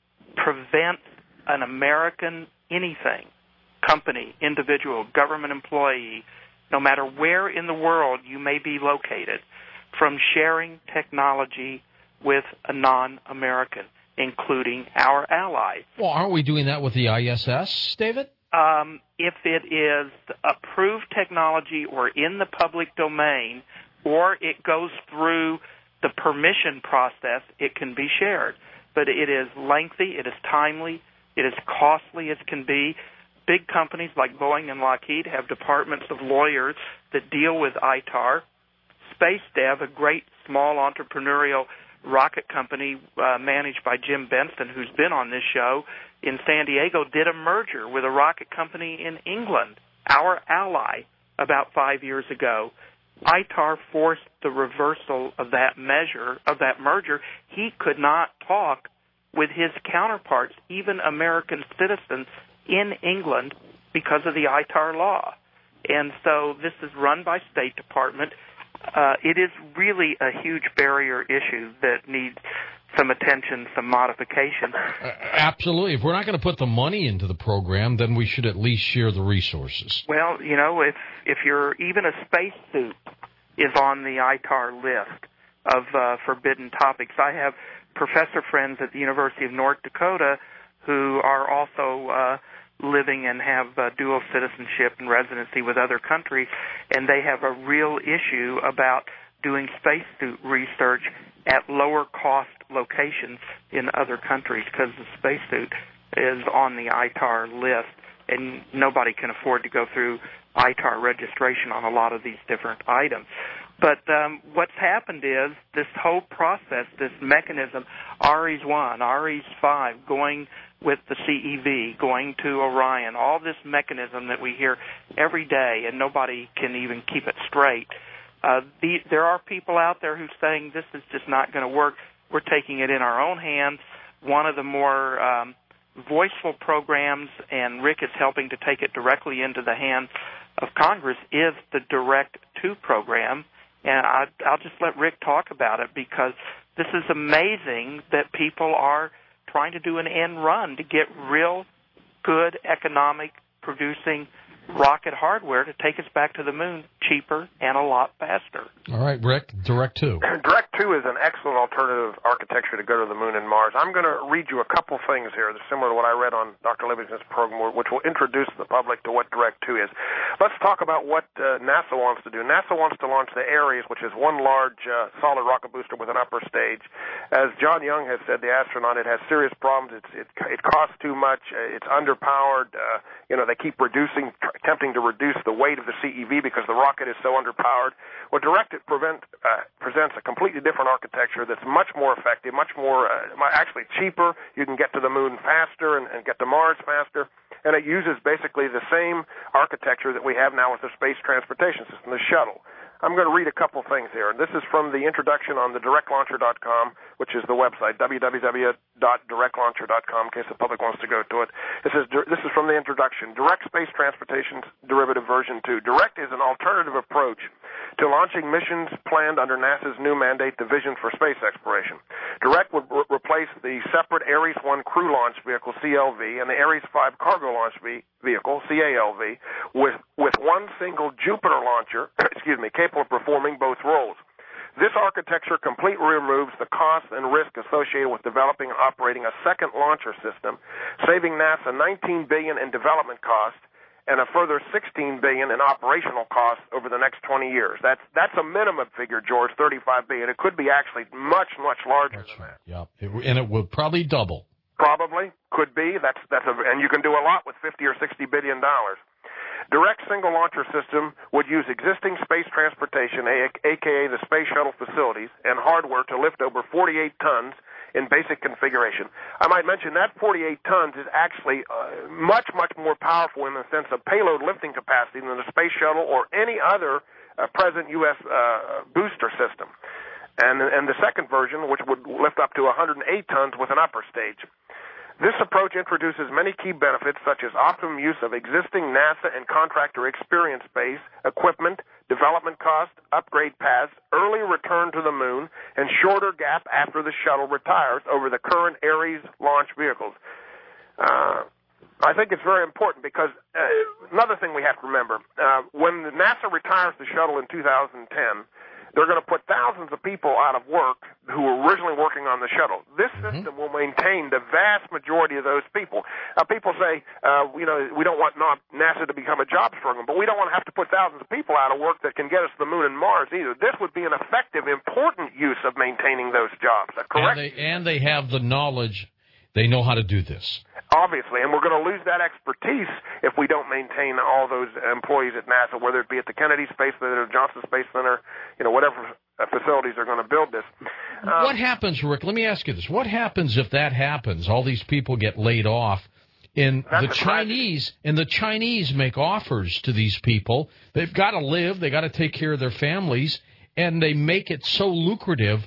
prevents an American anything, company, individual, government employee, no matter where in the world you may be located, from sharing technology with a non-American, including our allies. Well, aren't we doing that with the I S S, David? Um, if it is approved technology or in the public domain, or it goes through the permission process, it can be shared. But it is lengthy, it is timely, it is costly as can be. Big companies like Boeing and Lockheed have departments of lawyers that deal with I T A R. Space Dev, a great small entrepreneurial rocket company uh, managed by Jim Benson, who's been on this show, in San Diego, did a merger with a rocket company in England, our ally, about five years ago. I T A R forced the reversal of that measure, of that merger. He could not talk with his counterparts, even American citizens in England, because of the I T A R law. And so this is run by State Department. Uh, it is really a huge barrier issue that needs some attention, some modification. Uh, absolutely. If we're not going to put the money into the program, then we should at least share the resources. Well, you know, if if you're even a spacesuit is on the I T A R list of uh, forbidden topics. I have professor friends at the University of North Dakota who are also uh, living and have uh, dual citizenship and residency with other countries, and they have a real issue about doing spacesuit research at lower cost locations in other countries because the spacesuit is on the I T A R list, and nobody can afford to go through I T A R registration on a lot of these different items. But um, what's happened is this whole process, this mechanism, Ares one, Ares five, going with the C E V, going to Orion, all this mechanism that we hear every day, and nobody can even keep it straight. Uh, the, there are people out there who are saying this is just not going to work. We're taking it in our own hands. One of the more um, voiceful programs, and Rick is helping to take it directly into the hands of Congress, is the Direct two program. And I, I'll just let Rick talk about it because this is amazing that people are trying to do an end run to get real good economic producing rocket hardware to take us back to the moon cheaper and a lot faster. All right, Rick, Direct two. Direct two is an excellent alternative architecture to go to the moon and Mars. I'm going to read you a couple things here that's similar to what I read on Doctor Livingston's program, which will introduce the public to what Direct two is. Let's talk about what uh, NASA wants to do. NASA wants to launch the Ares, which is one large uh, solid rocket booster with an upper stage. As John Young has said, the astronaut, it has serious problems. It's, it, it costs too much. Uh, it's underpowered. Uh, you know, they keep reducing, tr- attempting to reduce the weight of the C E V because the rocket is so underpowered. Well, Direct it prevent, uh, presents a completely different architecture that's much more effective, much more, uh, actually cheaper. You can get to the moon faster and, and get to Mars faster. And it uses basically the same architecture that we have now with the Space Transportation System, the shuttle. I'm going to read a couple things here. This is from the introduction on the direct launcher dot com, which is the website, w w w dot direct launcher dot com, in case the public wants to go to it. This is, this is from the introduction. Direct Space Transportation Derivative Version two. Direct is an alternative approach to launching missions planned under NASA's new mandate, the Vision for Space Exploration. Direct would re- replace the separate Ares one crew launch vehicle, C L V, and the Ares five cargo launch ve- vehicle, C A L V, with, with one single Jupiter launcher, excuse me, capable of performing both roles. This architecture completely removes the cost and risk associated with developing and operating a second launcher system, saving NASA nineteen billion dollars in development costs and a further sixteen billion dollars in operational costs over the next twenty years. That's that's a minimum figure, George, thirty-five billion dollars. It could be actually much, much larger That's than right. that. Yeah, it, and it will probably double. Probably, could be. That's that's a, and you can do a lot with fifty or sixty billion dollars. Direct single launcher system would use existing space transportation, aka the space shuttle facilities, and hardware to lift over forty-eight tons in basic configuration. I might mention that forty-eight tons is actually uh, much, much more powerful in the sense of payload lifting capacity than the space shuttle or any other uh, present U S uh, booster system. And, and the second version, which would lift up to one hundred eight tons with an upper stage. This approach introduces many key benefits, such as optimum use of existing NASA and contractor experience base, equipment, development cost, upgrade paths, early return to the moon, and shorter gap after the shuttle retires over the current Ares launch vehicles. Uh, I think it's very important because uh, another thing we have to remember, uh, when NASA retires the shuttle in two thousand ten, they're going to put thousands of people out of work who were originally working on the shuttle. This mm-hmm. system will maintain the vast majority of those people. Uh, people say, uh, you know, we don't want NASA to become a job struggle, but we don't want to have to put thousands of people out of work that can get us to the moon and Mars either. This would be an effective, important use of maintaining those jobs. Is that correct? And they, and they have the knowledge. They know how to do this. Obviously, and we're going to lose that expertise if we don't maintain all those employees at NASA, whether it be at the Kennedy Space Center, Johnson Space Center, you know, whatever facilities are going to build this. Um, what happens, Rick? Let me ask you this. What happens if that happens? All these people get laid off, and the Chinese and the Chinese make offers to these people. They've got to live. They got to take care of their families, and they make it so lucrative.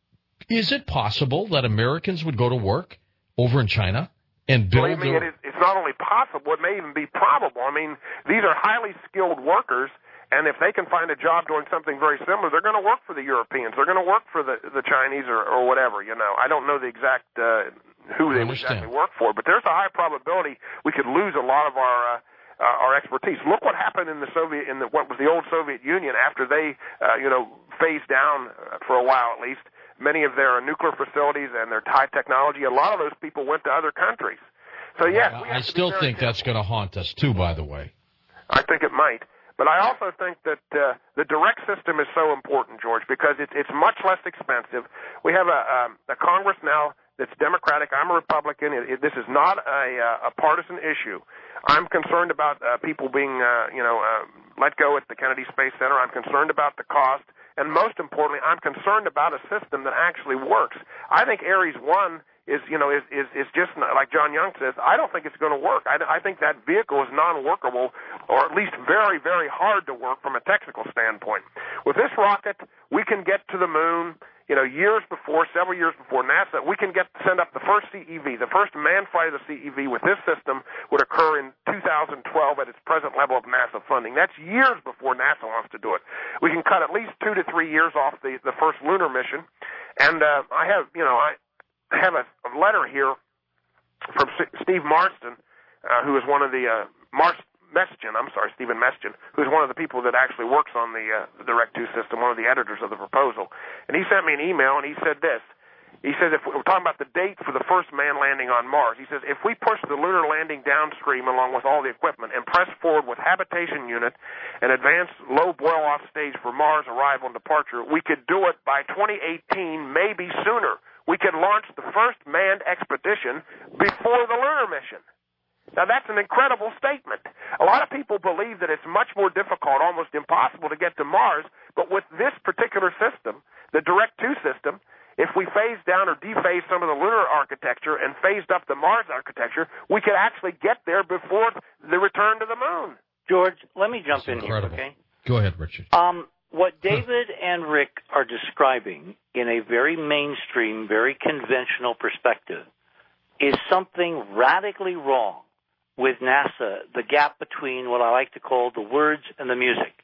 Is it possible that Americans would go to work over in China and build Believe me, their... it is, it's not only possible, it may even be probable. I mean, these are highly skilled workers, and if they can find a job doing something very similar, they're going to work for the Europeans. They're going to work for the, the Chinese or, or whatever, you know. I don't know the exact uh, who they would exactly work for, but there's a high probability we could lose a lot of our... Uh, Uh, our expertise. Look what happened in the Soviet, in the, what was the old Soviet Union after they, uh, you know, phased down uh, for a while at least many of their nuclear facilities and their high technology. A lot of those people went to other countries. So yes, uh, we have I still to be very think careful. that's going to haunt us too. By the way, I think it might. But I also think that uh, the direct system is so important, George, because it's it's much less expensive. We have a, um, a Congress now that's Democratic. I'm a Republican. It, it, this is not a, uh, a partisan issue. I'm concerned about uh, people being, uh, you know, uh, let go at the Kennedy Space Center. I'm concerned about the cost. And most importantly, I'm concerned about a system that actually works. I think Ares one is, you know, is, is, is just not, like John Young says, I don't think it's going to work. I, I think that vehicle is non-workable, or at least very, very hard to work from a technical standpoint. With this rocket, we can get to the moon, you know, years before, several years before NASA. We can get send up the first C E V. The first manned flight of the C E V with this system would occur in two thousand twelve at its present level of NASA funding. That's years before NASA wants to do it. We can cut at least two to three years off the, the first lunar mission. And uh, I have, you know, I have a, a letter here from S- Steve Marston, uh, who is one of the uh, Mars. Mesgen, I'm sorry, Stephen Mesgen, who's one of the people that actually works on the, uh, the Direct two system, one of the editors of the proposal. And he sent me an email, and he said this. He says, if we're talking about the date for the first man landing on Mars, he says, if we push the lunar landing downstream along with all the equipment and press forward with habitation unit and advance low boil-off stage for Mars arrival and departure, we could do it by twenty eighteen, maybe sooner. We could launch the first manned expedition before the lunar mission. Now, that's an incredible statement. A lot of people believe that it's much more difficult, almost impossible to get to Mars, but with this particular system, the Direct two system, if we phased down or dephased some of the lunar architecture and phased up the Mars architecture, we could actually get there before the return to the moon. George, let me jump that's in incredible. here, okay? Go ahead, Richard. Um, what David and Rick are describing in a very mainstream, very conventional perspective is something radically wrong with NASA, the gap between what I like to call the words and the music.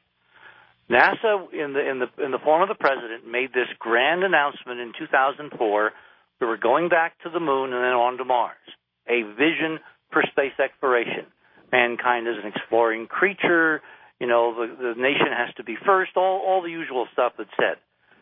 NASA, in the in the in the form of the president, made this grand announcement in two thousand four. We were going back to the moon and then on to Mars. A vision for space exploration. Mankind is an exploring creature. You know, the, the nation has to be first. All all the usual stuff that's said.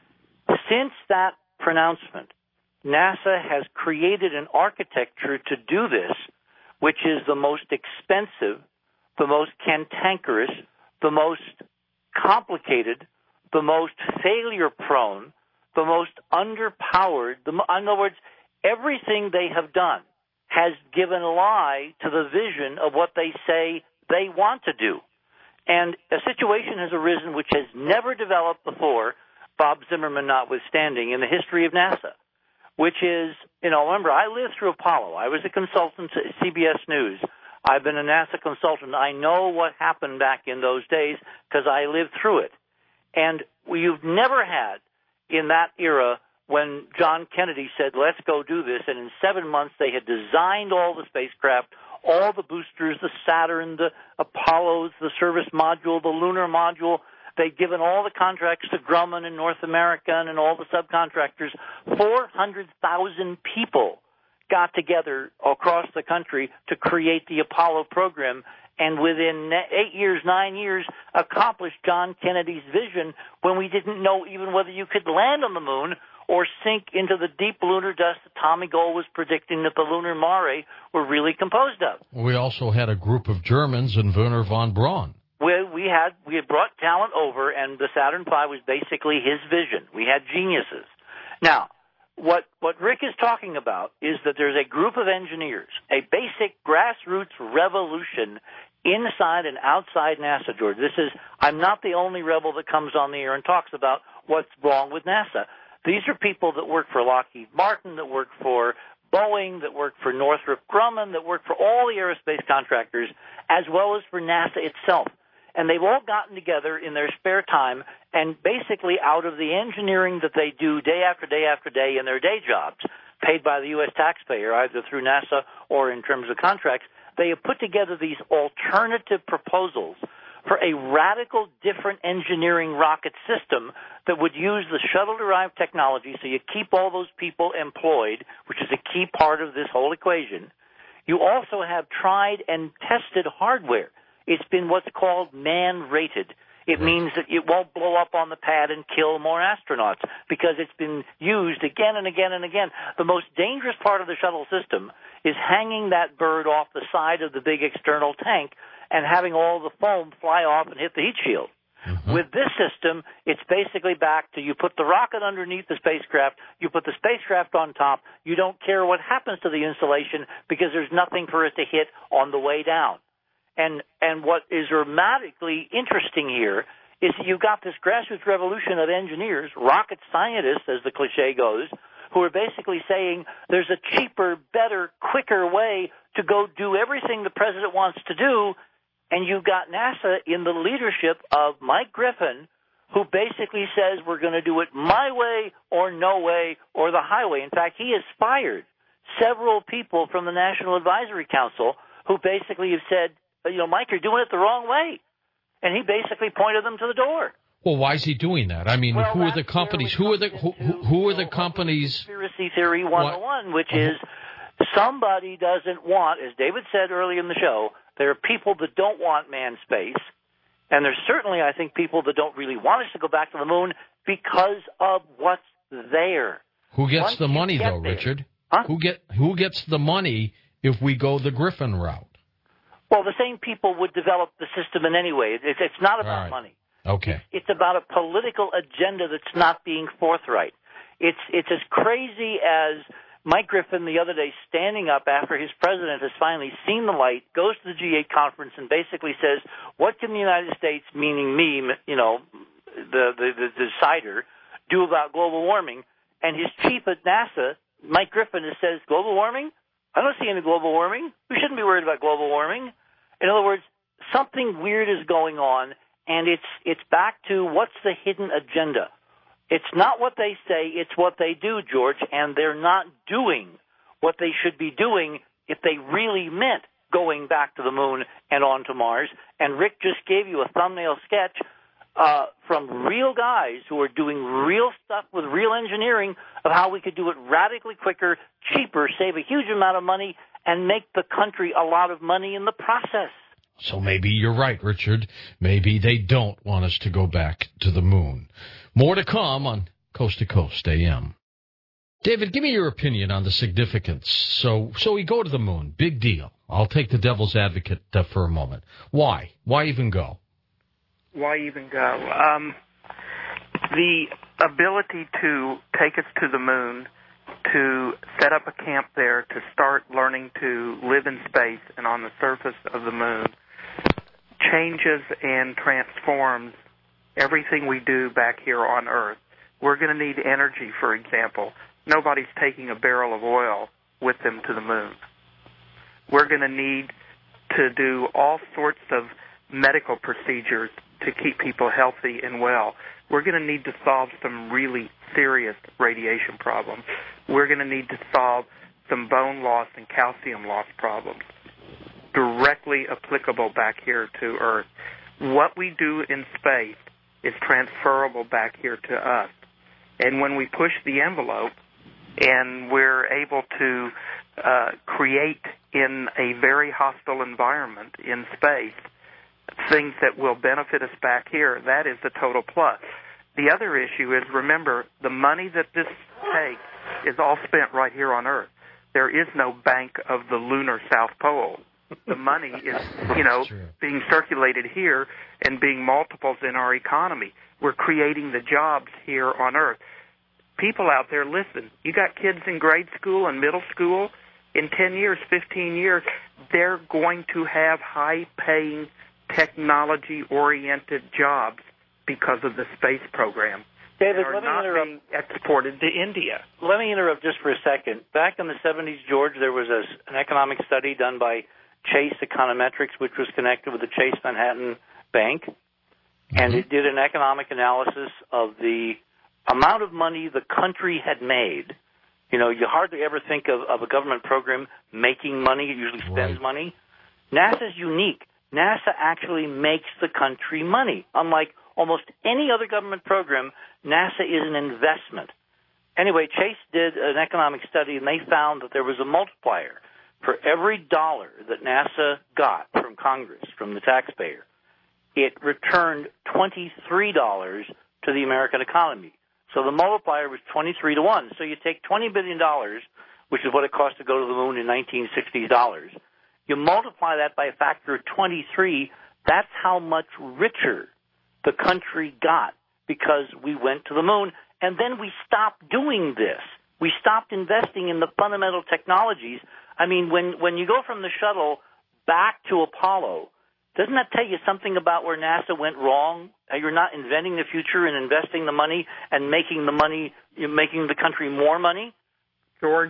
Since that pronouncement, NASA has created an architecture to do this, which is the most expensive, the most cantankerous, the most complicated, the most failure-prone, the most underpowered. The, in other words, everything they have done has given lie to the vision of what they say they want to do. And a situation has arisen which has never developed before, Bob Zimmerman notwithstanding, in the history of NASA, which is, you know, remember, I lived through Apollo. I was a consultant at C B S News. I've been a NASA consultant. I know what happened back in those days because I lived through it. And you've never had in that era when John Kennedy said, let's go do this, and in seven months they had designed all the spacecraft, all the boosters, the Saturn, the Apollos, the service module, the lunar module. They'd given all the contracts to Grumman and North American and all the subcontractors. four hundred thousand people got together across the country to create the Apollo program, and within eight years, nine years, accomplished John Kennedy's vision when we didn't know even whether you could land on the moon or sink into the deep lunar dust that Tommy Goal was predicting that the lunar mare were really composed of. We also had a group of Germans and Wernher von Braun. We, we had we had brought talent over, and the Saturn V was basically his vision. We had geniuses. Now, what what Rick is talking about is that there's a group of engineers, a basic grassroots revolution inside and outside NASA, George. This is, I'm not the only rebel that comes on the air and talks about what's wrong with NASA. These are people that work for Lockheed Martin, that work for Boeing, that work for Northrop Grumman, that work for all the aerospace contractors, as well as for NASA itself. And they've all gotten together in their spare time, and basically out of the engineering that they do day after day after day in their day jobs, paid by the U S taxpayer, either through NASA or in terms of contracts, they have put together these alternative proposals for a radical different engineering rocket system that would use the shuttle-derived technology, so you keep all those people employed, which is a key part of this whole equation. You also have tried and tested hardware. It's been what's called man-rated. It means that it won't blow up on the pad and kill more astronauts because it's been used again and again and again. The most dangerous part of the shuttle system is hanging that bird off the side of the big external tank and having all the foam fly off and hit the heat shield. Mm-hmm. With this system, it's basically back to you put the rocket underneath the spacecraft, you put the spacecraft on top, you don't care what happens to the installation because there's nothing for it to hit on the way down. And and what is dramatically interesting here is that you've got this grassroots revolution of engineers, rocket scientists, as the cliche goes, who are basically saying there's a cheaper, better, quicker way to go do everything the president wants to do. And you've got NASA in the leadership of Mike Griffin, who basically says we're going to do it my way or no way or the highway. In fact, he has fired several people from the National Advisory Council who basically have said, you know, Mike, you're doing it the wrong way. And he basically pointed them to the door. Well, why is he doing that? I mean, well, who are the companies? Who are the who, who, who are the companies? Conspiracy theory one oh one, which is somebody doesn't want, as David said earlier in the show, there are people that don't want manned space, and there's certainly, I think, people that don't really want us to go back to the moon because of what's there. Who gets Once the money, though, there, Richard? Huh? Who get who gets the money if we go the Griffin route? Well, the same people would develop the system in any way. It's, it's not about right. money. Okay. It's, it's about a political agenda that's not being forthright. It's it's as crazy as Mike Griffin the other day standing up after his president has finally seen the light, goes to the G eight conference and basically says, what can the United States, meaning me, you know, the, the, the decider, do about global warming? And his chief at NASA, Mike Griffin, says, global warming? I don't see any global warming. We shouldn't be worried about global warming. In other words, something weird is going on, and it's it's back to what's the hidden agenda. It's not what they say, it's what they do, George, and they're not doing what they should be doing if they really meant going back to the moon and on to Mars. And Rick just gave you a thumbnail sketch uh, from real guys who are doing real stuff with real engineering of how we could do it radically quicker, cheaper, save a huge amount of money, and make the country a lot of money in the process. So maybe you're right, Richard. Maybe they don't want us to go back to the moon. More to come on Coast to Coast A M. David, give me your opinion on the significance. So so we go to the moon. Big deal. I'll take the devil's advocate uh, for a moment. Why? Why even go? Why even go? Um, the ability to take us to the moon, to set up a camp there, to start learning to live in space and on the surface of the moon, changes and transforms everything we do back here on Earth. We're going to need energy, for example. Nobody's taking a barrel of oil with them to the moon. We're going to need to do all sorts of medical procedures to keep people healthy and well. We're going to need to solve some really serious radiation problems. We're going to need to solve some bone loss and calcium loss problems directly applicable back here to Earth. What we do in space is transferable back here to us. And when we push the envelope and we're able to uh, create in a very hostile environment in space things that will benefit us back here, that is the total plus. The other issue is, remember, the money that this takes is all spent right here on Earth. There is no bank of the lunar South Pole. The money is, you know, being circulated here and being multiples in our economy. We're creating the jobs here on Earth. People out there, listen, you got kids in grade school and middle school. In ten years, fifteen years, they're going to have high-paying, technology-oriented jobs because of the space program. David, are let me not interrupt. being exported to India. Let me interrupt just for a second. Back in the seventies, George, there was a, an economic study done by Chase Econometrics, which was connected with the Chase Manhattan Bank, mm-hmm. and it did an economic analysis of the amount of money the country had made. You know, you hardly ever think of, of a government program making money. It usually spends right. money. NASA's unique. NASA actually makes the country money. Unlike almost any other government program, NASA is an investment. Anyway, Chase did an economic study, and they found that there was a multiplier. For every dollar that NASA got from Congress, from the taxpayer, it returned twenty-three dollars to the American economy. So the multiplier was twenty-three to one. So you take twenty billion dollars, which is what it cost to go to the moon in nineteen sixties dollars. You multiply that by a factor of twenty-three, that's how much richer the country got because we went to the moon. And then we stopped doing this. We stopped investing in the fundamental technologies. I mean, when, when you go from the shuttle back to Apollo, doesn't that tell you something about where NASA went wrong? How you're not inventing the future and investing the money and making the money, making the country more money? George?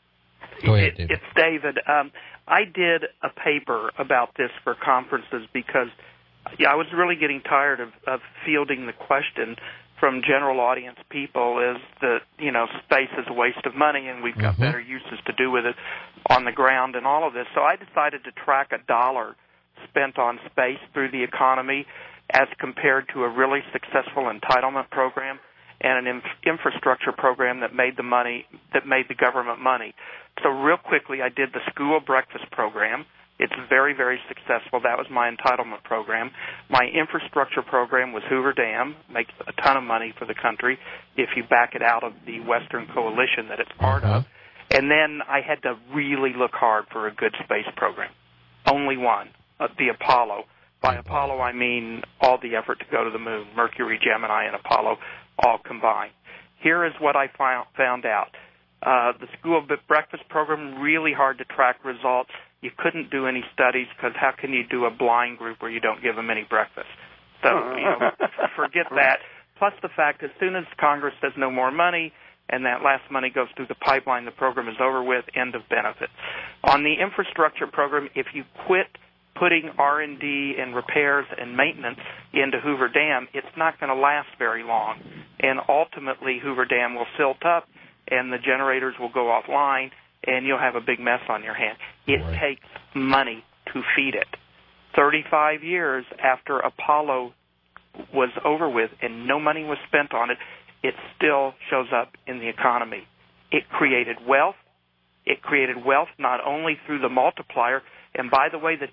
Go ahead, it, David. It's David. Um, I did a paper about this for conferences because yeah, I was really getting tired of, of fielding the question from general audience people is that, you know, space is a waste of money and we've got mm-hmm. better uses to do with it on the ground and all of this. So I decided to track a dollar spent on space through the economy as compared to a really successful entitlement program and an inf- infrastructure program that made the money, that made the government money. So real quickly, I did the school breakfast program. It's very, very successful. That was my entitlement program. My infrastructure program was Hoover Dam, makes a ton of money for the country if you back it out of the Western Coalition that it's part uh-huh. of. And then I had to really look hard for a good space program. Only one, uh, the Apollo. By Apollo, I mean all the effort to go to the moon, Mercury, Gemini, and Apollo all combined. Here is what I found, found out. Uh, the school breakfast program, really hard to track results. You couldn't do any studies because how can you do a blind group where you don't give them any breakfast? So, you know, forget that. Plus the fact as soon as Congress says no more money and that last money goes through the pipeline, the program is over with, end of benefit. On the infrastructure program, if you quit putting R and D and repairs and maintenance into Hoover Dam, it's not going to last very long. And ultimately, Hoover Dam will silt up and the generators will go offline and you'll have a big mess on your hands. It right. takes money to feed it. thirty-five years after Apollo was over with and no money was spent on it, it still shows up in the economy. It created wealth. It created wealth not only through the multiplier, and by the way, the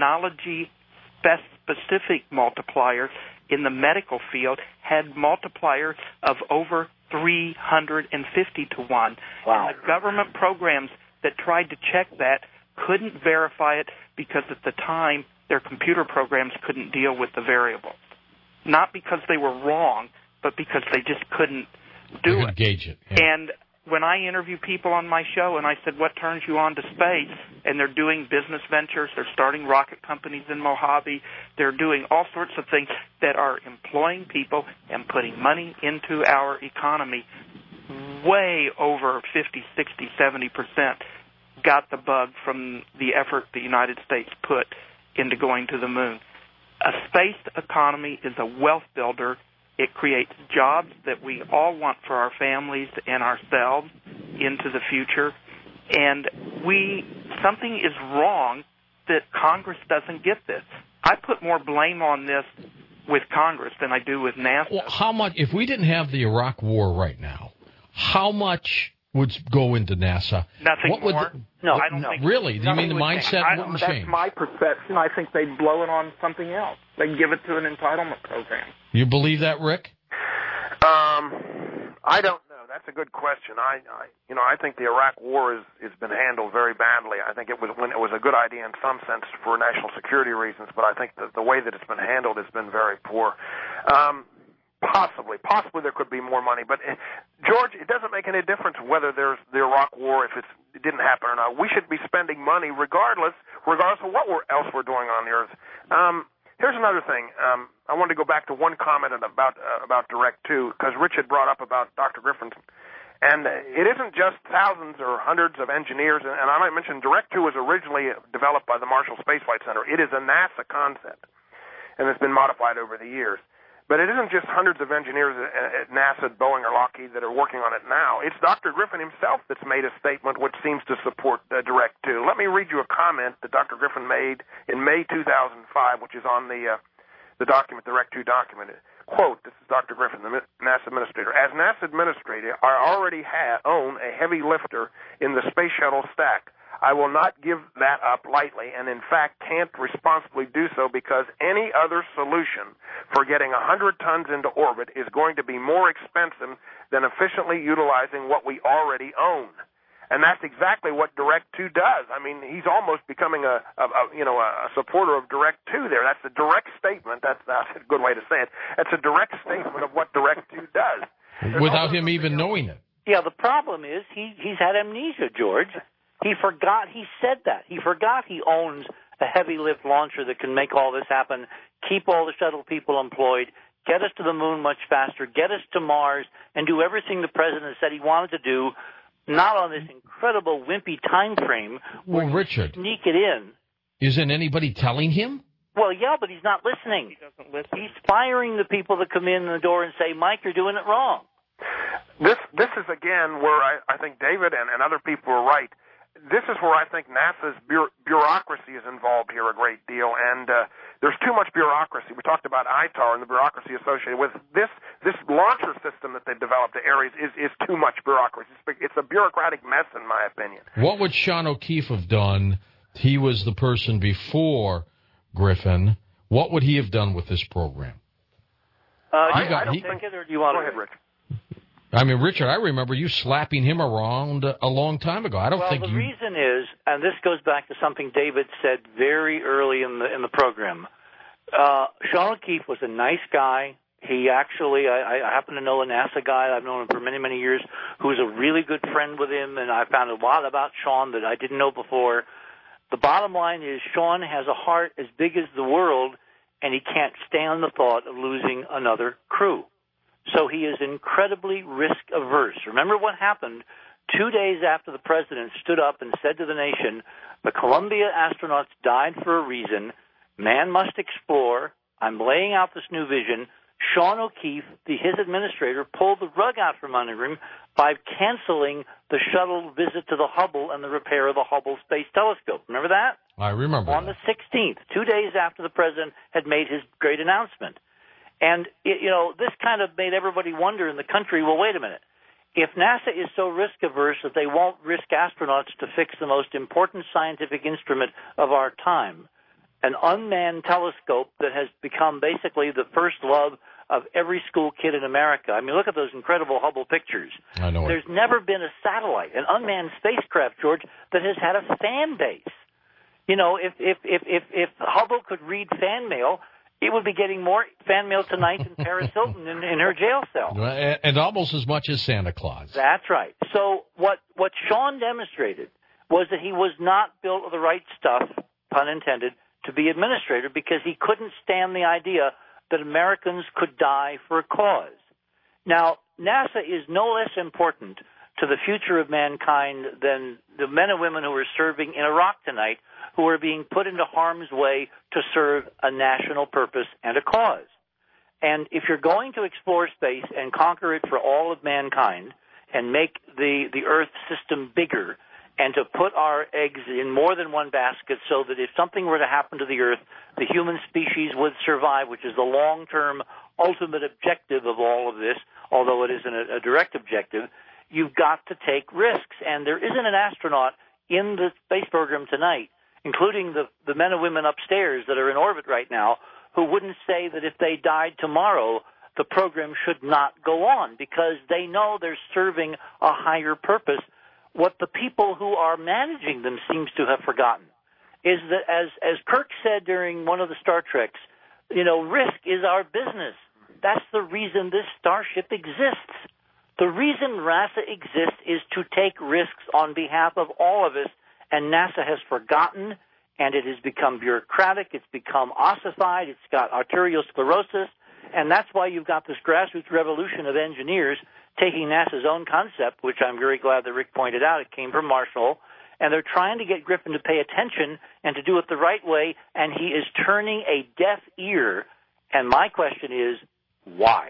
technology-specific multiplier in the medical field had multipliers of over three hundred fifty to one. Wow. And the government programs that tried to check that couldn't verify it because at the time their computer programs couldn't deal with the variables. Not because they were wrong, but because they just couldn't do it. Gauge it. Yeah. And when I interview people on my show and I said, what turns you on to space? And they're doing business ventures, they're starting rocket companies in Mojave, they're doing all sorts of things that are employing people and putting money into our economy. Way over fifty, sixty, seventy percent got the bug from the effort the United States put into going to the moon. A space economy is a wealth builder. It creates jobs that we all want for our families and ourselves into the future. And we something is wrong that Congress doesn't get this. I put more blame on this with Congress than I do with NASA. Well, how much, if we didn't have the Iraq War right now, how much would go into NASA? Nothing what would more. The, no, what, I don't no, think. Really? Do you mean the mindset I, wouldn't that's change? That's my perception. I think they'd blow it on something else. They'd give it to an entitlement program. You believe that, Rick? Um, I don't know. That's a good question. I, I, you know, I think the Iraq War is has been handled very badly. I think it was when it was a good idea in some sense for national security reasons, but I think that the way that it's been handled has been very poor. Um, possibly, possibly there could be more money, but uh, George, it doesn't make any difference whether there's the Iraq War if it's, it didn't happen or not. We should be spending money regardless, regardless of what we're, else we're doing on the earth. Um, Here's another thing. Um, I wanted to go back to one comment about uh, about Direct two, because Richard brought up about Doctor Griffin. And it isn't just thousands or hundreds of engineers, and, and I might mention Direct two was originally developed by the Marshall Space Flight Center. It is a NASA concept, and it's been modified over the years. But it isn't just hundreds of engineers at NASA, Boeing, or Lockheed that are working on it now. It's Doctor Griffin himself that's made a statement which seems to support uh, Direct two. Let me read you a comment that Doctor Griffin made in May two thousand five, which is on the uh, the document, the Direct two document. Quote, this is Doctor Griffin, the NASA administrator. As NASA administrator, I already ha- own a heavy lifter in the Space Shuttle stack. I will not give that up lightly, and in fact can't responsibly do so because any other solution for getting one hundred tons into orbit is going to be more expensive than efficiently utilizing what we already own. And that's exactly what Direct two does. I mean, he's almost becoming a, a, a you know a supporter of Direct two there. That's a direct statement. That's, that's a good way to say it. That's a direct statement of what Direct two does. There's Without him even knowing it. Yeah, the problem is he he's had amnesia, George. He forgot he said that. He forgot he owns a heavy lift launcher that can make all this happen, keep all the shuttle people employed, get us to the moon much faster, get us to Mars, and do everything the president said he wanted to do, not on this incredible wimpy time frame where well, Richard, sneak it in. Isn't anybody telling him? Well, yeah, but he's not listening. He doesn't listen. He's firing the people that come in the door and say, Mike, you're doing it wrong. This this is, again, where I, I think David and, and other people are right. This is where I think NASA's bu- bureaucracy is involved here a great deal, and uh, there's too much bureaucracy. We talked about I T A R and the bureaucracy associated with this. This launcher system that they've developed to Ares is, is too much bureaucracy. It's a bureaucratic mess, in my opinion. What would Sean O'Keefe have done? He was the person before Griffin. What would he have done with this program? Uh, He do got- I don't he- think it, or do you want Go to? ahead, Rick. I mean, Richard, I remember you slapping him around a long time ago. I don't Well, think the you... reason is, and this goes back to something David said very early in the in the program. Uh, Sean O'Keefe was a nice guy. He actually, I, I happen to know a NASA guy. I've known him for many, many years, who's a really good friend with him, and I found a lot about Sean that I didn't know before. The bottom line is Sean has a heart as big as the world, and he can't stand the thought of losing another crew. So he is incredibly risk-averse. Remember what happened two days after the president stood up and said to the nation, the Columbia astronauts died for a reason. Man must explore. I'm laying out this new vision. Sean O'Keefe, the, his administrator, pulled the rug out from under him by canceling the shuttle visit to the Hubble and the repair of the Hubble Space Telescope. Remember that? I remember On that. the sixteenth, two days after the president had made his great announcement. And, you know, this kind of made everybody wonder in the country, well, wait a minute. If NASA is so risk-averse that they won't risk astronauts to fix the most important scientific instrument of our time, an unmanned telescope that has become basically the first love of every school kid in America. I mean, look at those incredible Hubble pictures. I know it. There's never been a satellite, an unmanned spacecraft, George, that has had a fan base. You know, if if if if, if Hubble could read fan mail, it would be getting more fan mail tonight than Paris Hilton in, in her jail cell. And and almost as much as Santa Claus. That's right. So what, what Sean demonstrated was that he was not built with the right stuff, pun intended, to be administrator because he couldn't stand the idea that Americans could die for a cause. Now, NASA is no less important to the future of mankind than the men and women who are serving in Iraq tonight, who are being put into harm's way to serve a national purpose and a cause. And if you're going to explore space and conquer it for all of mankind and make the, the Earth system bigger and to put our eggs in more than one basket so that if something were to happen to the Earth, the human species would survive, which is the long-term ultimate objective of all of this, although it isn't a, a direct objective, you've got to take risks. And there isn't an astronaut in the space program tonight, including the, the men and women upstairs that are in orbit right now, who wouldn't say that if they died tomorrow, the program should not go on because they know they're serving a higher purpose. What the people who are managing them seems to have forgotten is that, as, as Kirk said during one of the Star Treks, you know, risk is our business. That's the reason this starship exists. The reason NASA exists is to take risks on behalf of all of us, and NASA has forgotten, and it has become bureaucratic, it's become ossified, it's got arteriosclerosis, and that's why you've got this grassroots revolution of engineers taking NASA's own concept, which I'm very glad that Rick pointed out. It came from Marshall, and they're trying to get Griffin to pay attention and to do it the right way, and he is turning a deaf ear. And my question is, why?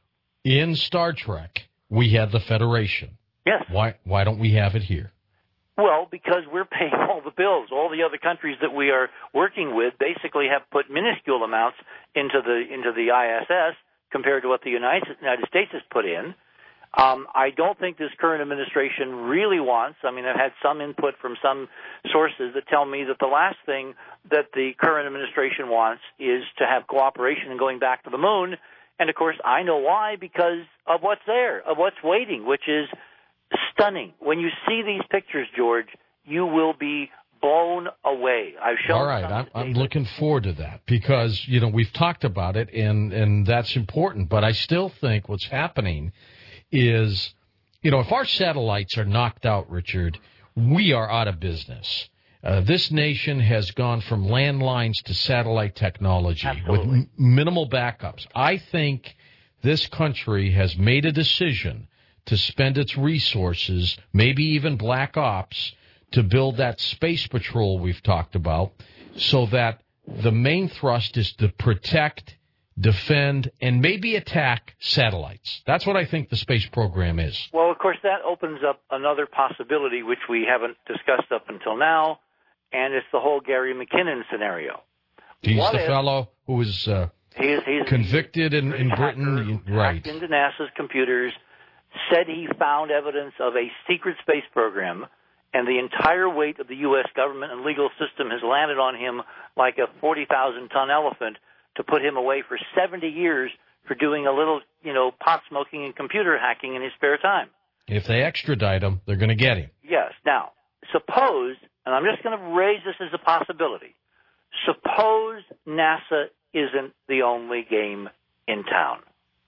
In Star Trek, we had the Federation. Yes. Why, why don't we have it here? Well, because we're paying all the bills. All the other countries that we are working with basically have put minuscule amounts into the into the I S S compared to what the United, United States has put in. Um, I don't think this current administration really wants, I mean, I've had some input from some sources that tell me that the last thing that the current administration wants is to have cooperation and going back to the moon. And, of course, I know why, because of what's there, of what's waiting, which is stunning. When you see these pictures, George, you will be blown away. I've shown. All right, I'm, I'm looking forward to that because, you know, we've talked about it, and, and that's important. But I still think what's happening is, you know, if our satellites are knocked out, Richard, we are out of business. Uh, this nation has gone from landlines to satellite technology Absolutely. with m- minimal backups. I think this country has made a decision to spend its resources, maybe even black ops, to build that space patrol we've talked about, so that the main thrust is to protect, defend, and maybe attack satellites. That's what I think the space program is. Well, of course, that opens up another possibility, which we haven't discussed up until now, and it's the whole Gary McKinnon scenario. He's what the if, fellow who was uh, he's, he's, convicted in, in Britain. Right. Hacked into NASA's computers, said he found evidence of a secret space program, and the entire weight of the U S government and legal system has landed on him like a forty thousand ton elephant to put him away for seventy years for doing a little, you know, pot smoking and computer hacking in his spare time. If they extradite him, they're going to get him. Yes. Now, suppose, and I'm just going to raise this as a possibility, suppose NASA isn't the only game in town.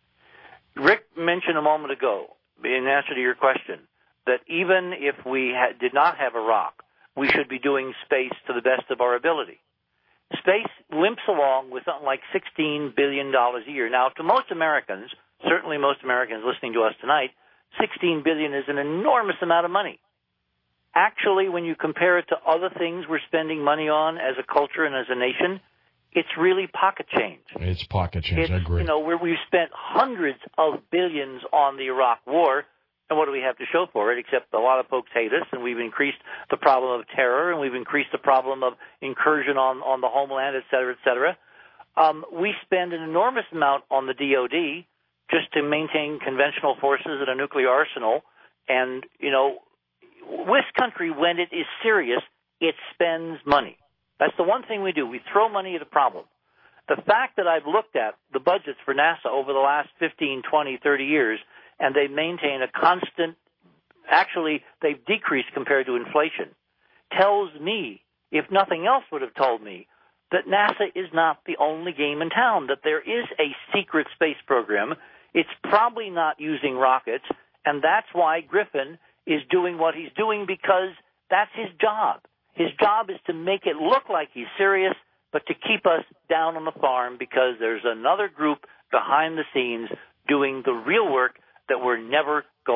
Rick mentioned a moment ago, in answer to your question, that even if we ha- did not have Iraq, we should be doing space to the best of our ability. Space limps along with something like sixteen billion dollars a year. Now, to most Americans, certainly most Americans listening to us tonight, sixteen billion dollars is an enormous amount of money. Actually, when you compare it to other things we're spending money on as a culture and as a nation, it's really pocket change. It's pocket change, it's, I agree. You know, where we've spent hundreds of billions on the Iraq War, and what do we have to show for it except a lot of folks hate us, and we've increased the problem of terror, and we've increased the problem of incursion on, on the homeland, et cetera, et cetera. Um, we spend an enormous amount on the D O D just to maintain conventional forces and a nuclear arsenal. And, you know, this country, when it is serious, it spends money. That's the one thing we do. We throw money at a problem. The fact that I've looked at the budgets for NASA over the last fifteen, twenty, thirty years, and they maintain a constant, actually, they've decreased compared to inflation, tells me, if nothing else would have told me, that NASA is not the only game in town, that there is a secret space program. It's probably not using rockets, and that's why Griffin is doing what he's doing, because that's his job. His job is to make it look like he's serious, but to keep us down on the farm, because there's another group behind the scenes doing the real work that we're never going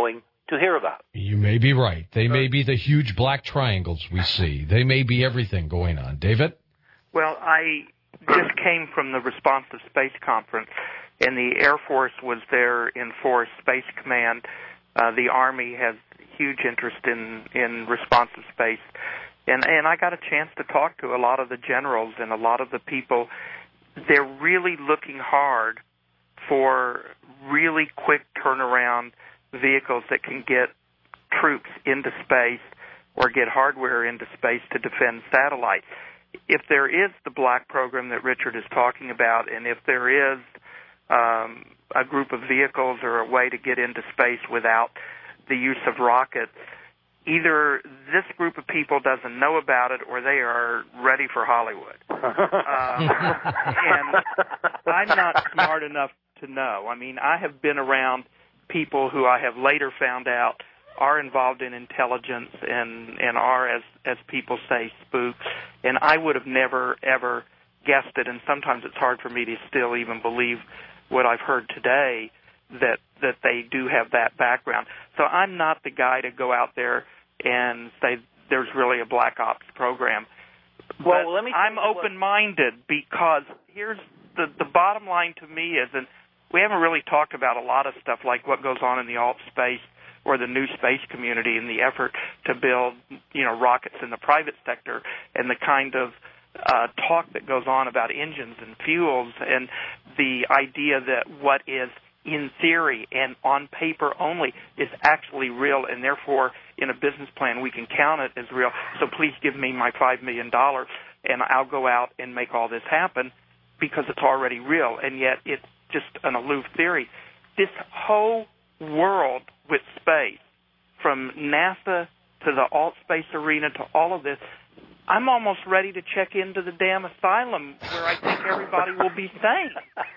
to hear about. You may be right. They may be the huge black triangles we see. They may be everything going on. David? Well, I just came from the Responsive Space Conference, and the Air Force was there in Force Space Command. Uh, the Army has huge interest in, in responsive space. And, and I got a chance to talk to a lot of the generals and a lot of the people. They're really looking hard for really quick turnaround vehicles that can get troops into space or get hardware into space to defend satellites. If there is the black program that Richard is talking about, and if there is um, a group of vehicles or a way to get into space without the use of rockets, either this group of people doesn't know about it or they are ready for Hollywood. um, and I'm not smart enough to know. I mean, I have been around people who I have later found out are involved in intelligence and, and are, as, as people say, spooks. And I would have never, ever guessed it. And sometimes it's hard for me to still even believe what I've heard today, that, that they do have that background. So I'm not the guy to go out there and say there's really a black ops program. Well, but let me I'm open-minded because here's the, the bottom line to me is, and we haven't really talked about a lot of stuff like what goes on in the alt space or the new space community in the effort to build, you know, rockets in the private sector, and the kind of uh, talk that goes on about engines and fuels, and the idea that what is in theory and on paper only is actually real, and therefore in a business plan we can count it as real. So please give me my five million dollars and I'll go out and make all this happen because it's already real, and yet it's just an aloof theory. This whole world with space, from NASA to the alt space arena to all of this, I'm almost ready to check into the damn asylum where I think everybody will be sane.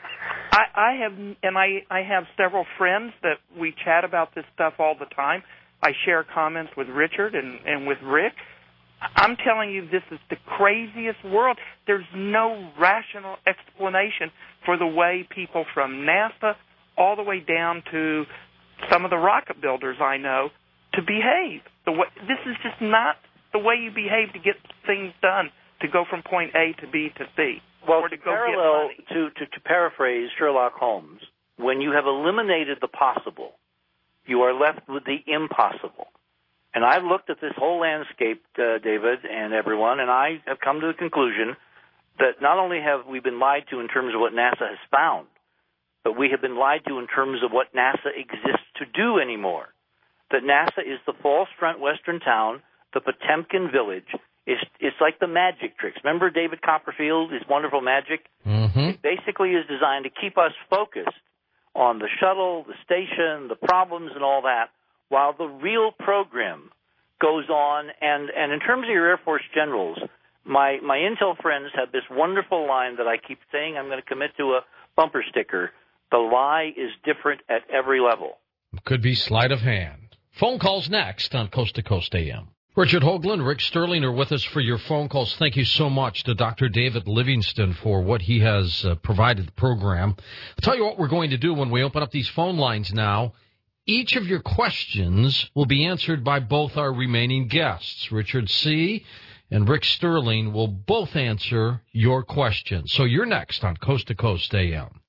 I, I have, and I, I have several friends that we chat about this stuff all the time. I share comments with Richard and, and with Rick. I'm telling you, this is the craziest world. There's no rational explanation for the way people from NASA all the way down to some of the rocket builders I know to behave. The way, this is just not the way you behave to get things done, to go from point A to B to C. Well, or to, to go parallel, get money. To, to, to paraphrase Sherlock Holmes, when you have eliminated the possible, you are left with the impossible. And I've looked at this whole landscape, uh, David and everyone, and I have come to the conclusion that not only have we been lied to in terms of what NASA has found, but we have been lied to in terms of what NASA exists to do anymore. That NASA is the false front western town, the Potemkin village. It's, it's like the magic tricks. Remember David Copperfield, his wonderful magic? Mm-hmm. It basically is designed to keep us focused on the shuttle, the station, the problems and all that, while the real program goes on. And, and in terms of your Air Force generals, my, my intel friends have this wonderful line that I keep saying I'm going to commit to a bumper sticker. The lie is different at every level. Could be sleight of hand. Phone calls next on Coast to Coast A M. Richard Hoagland, Rick Sterling are with us for your phone calls. Thank you so much to Doctor David Livingston for what he has uh, provided the program. I'll tell you what we're going to do when we open up these phone lines now. Each of your questions will be answered by both our remaining guests. Richard C. and Rick Sterling will both answer your questions. So you're next on Coast to Coast A M.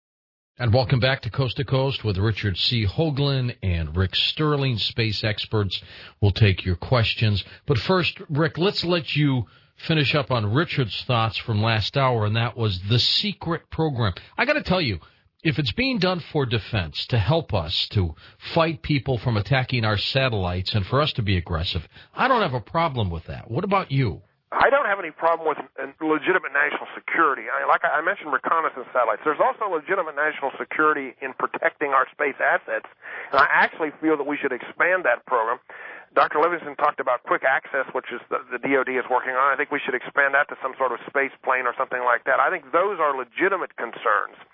And welcome back to Coast to Coast with Richard C. Hoagland and Rick Sterling. Space experts will take your questions. But first, Rick, let's let you finish up on Richard's thoughts from last hour, and that was the secret program. I got to tell you, if it's being done for defense, to help us to fight people from attacking our satellites and for us to be aggressive, I don't have a problem with that. What about you? I don't have any problem with legitimate national security. I, like I mentioned, reconnaissance satellites. There's also legitimate national security in protecting our space assets, and I actually feel that we should expand that program. Doctor Livingston talked about quick access, which is the, the D O D is working on. I think we should expand that to some sort of space plane or something like that. I think those are legitimate concerns.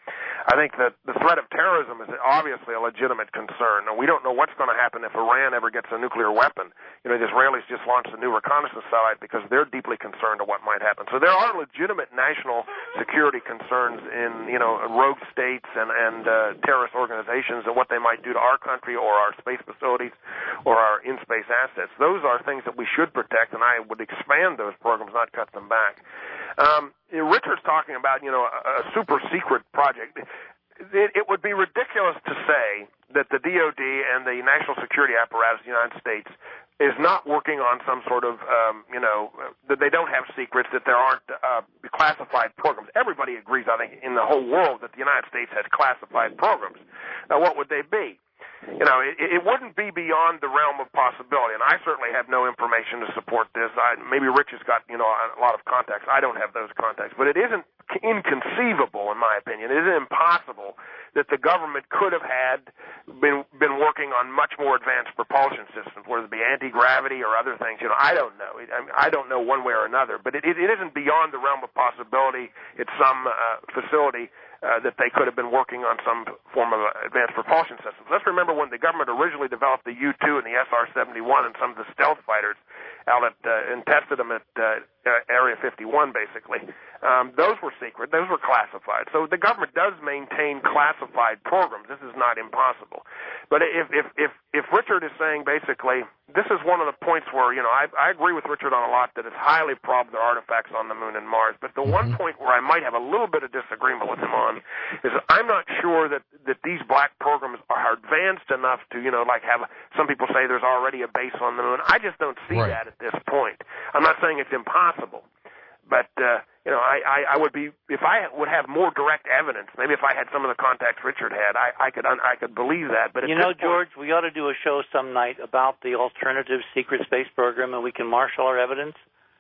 I think that the threat of terrorism is obviously a legitimate concern. Now, we don't know what's going to happen if Iran ever gets a nuclear weapon. You know, the Israelis just launched a new reconnaissance satellite because they're deeply concerned of what might happen. So there are legitimate national security concerns in, you know, rogue states and, and uh, terrorist organizations and what they might do to our country or our space facilities or our in-space assets. Those are things that we should protect, and I would expand those programs, not cut them back. Um, Richard's talking about, you know, a, a super secret project. It, it would be ridiculous to say that the D O D and the national security apparatus of the United States is not working on some sort of, um, you know, that they don't have secrets, that there aren't uh, classified programs. Everybody agrees, I think, in the whole world that the United States has classified programs. Now, what would they be? You know, it, it wouldn't be beyond the realm of possibility, and I certainly have no information to support this. I, maybe Rich has got, you know, a lot of contacts. I don't have those contacts. But it isn't inconceivable, in my opinion. It isn't impossible that the government could have had been been working on much more advanced propulsion systems, whether it be anti-gravity or other things. You know, I don't know. I, mean, I don't know one way or another. But it, it, it isn't beyond the realm of possibility at some uh, facility Uh, that they could have been working on some form of uh, advanced propulsion systems. Let's remember when the government originally developed the U two and the S R seventy-one and some of the stealth fighters out at, uh, and tested them at uh, Area fifty-one, basically. Um, those were secret. Those were classified. So the government does maintain classified programs. This is not impossible. But if, if, if, if Richard is saying basically, this is one of the points where, you know, I, I agree with Richard on a lot that it's highly probable there are artifacts on the moon and Mars. But the mm-hmm. one point where I might have a little bit of disagreement with him on is that I'm not sure that, that these black programs are advanced enough to, you know, like have, some people say there's already a base on the moon. I just don't see right. that at this point. I'm not saying it's impossible. But, uh, you know, I, I, I would be, if I would have more direct evidence, maybe if I had some of the contacts Richard had, I, I could I could believe that. But you know, George, we ought to do a show some night about the alternative secret space program, and we can marshal our evidence.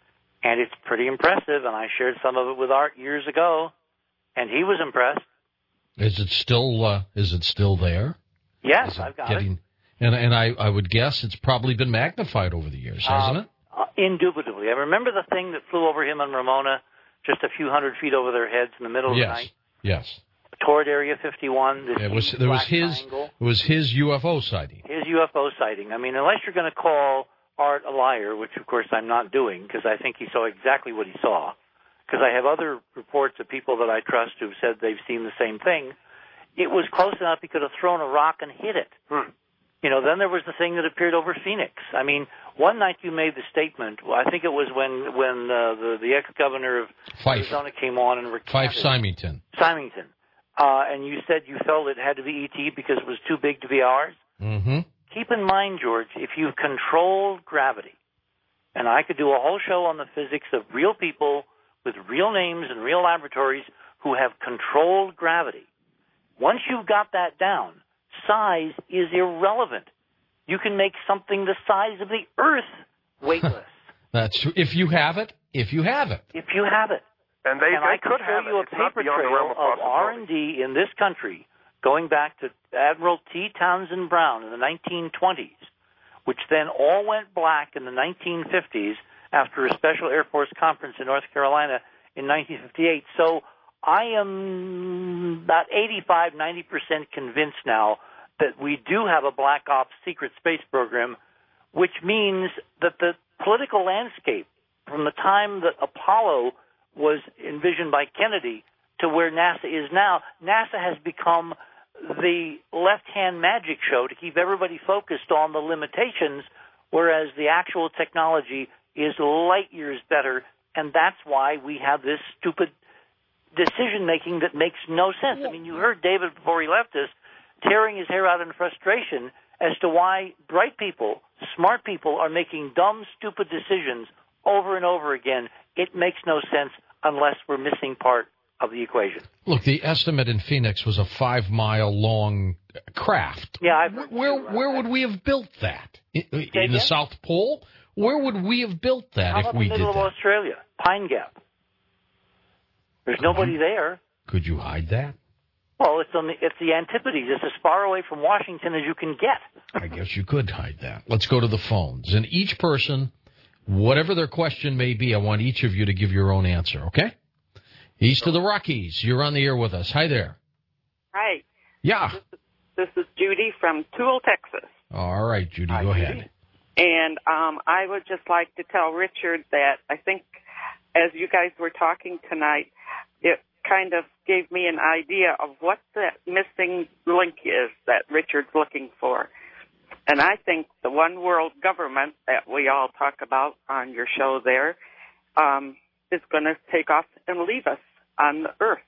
And it's pretty impressive, and I shared some of it with Art years ago, and he was impressed. Is it still, uh, is it still there? Yes, it I've got getting, it. And, and I, I would guess it's probably been magnified over the years, hasn't um, it? Uh, indubitably. I remember the thing that flew over him and Ramona just a few hundred feet over their heads in the middle of yes. the night. Yes. Toward Area fifty-one. This it was, there was his, triangle. it was his U F O sighting. His U F O sighting. I mean, unless you're going to call Art a liar, which of course I'm not doing because I think he saw exactly what he saw, because I have other reports of people that I trust who've said they've seen the same thing, it was close enough he could have thrown a rock and hit it. Hmm. You know, then there was the thing that appeared over Phoenix. I mean, one night you made the statement, well, I think it was when when uh, the, the ex-governor of Fife. Arizona came on and recanted. Fife Symington. Symington. Uh, and you said you felt it had to be E T because it was too big to be ours. Mm-hmm. Keep in mind, George, if you've controlled gravity, and I could do a whole show on the physics of real people with real names and real laboratories who have controlled gravity, once you've got that down, size is irrelevant. You can make something the size of the Earth weightless. That's true. If you have it, if you have it. If you have it. And they, and they I can could show have you it. a paper trail of R and D in this country going back to Admiral T. Townsend Brown in the nineteen twenties, which then all went black in the nineteen fifties after a special Air Force conference in North Carolina in nineteen fifty-eight. So I am about eighty-five, ninety percent convinced now that we do have a black ops secret space program, which means that the political landscape from the time that Apollo was envisioned by Kennedy to where NASA is now, NASA has become the left-hand magic show to keep everybody focused on the limitations, whereas the actual technology is light years better, and that's why we have this stupid decision-making that makes no sense. I mean, you heard David before he left us tearing his hair out in frustration as to why bright people, smart people, are making dumb, stupid decisions over and over again. It makes no sense unless we're missing part of the equation. Look, the estimate in Phoenix was a five-mile-long craft. Yeah, I've heard where too, where right? would we have built that? In, in yeah, the yeah. South Pole? Where would we have built that How if about we the did middle that? of Australia, Pine Gap? There's nobody there. Could you hide that? Well, it's on the it's the Antipodes. It's as far away from Washington as you can get. I guess you could hide that. Let's go to the phones. And each person, whatever their question may be, I want each of you to give your own answer, okay? East of the Rockies, you're on the air with us. Hi there. Hi. Yeah. This is, this is Judy from Toole, Texas. All right, Judy, Hi, go Judy. ahead. And um, I would just like to tell Richard that I think as you guys were talking tonight, it kind of gave me an idea of what the missing link is that Richard's looking for. And I think the one world government that we all talk about on your show there um, is going to take off and leave us on the earth.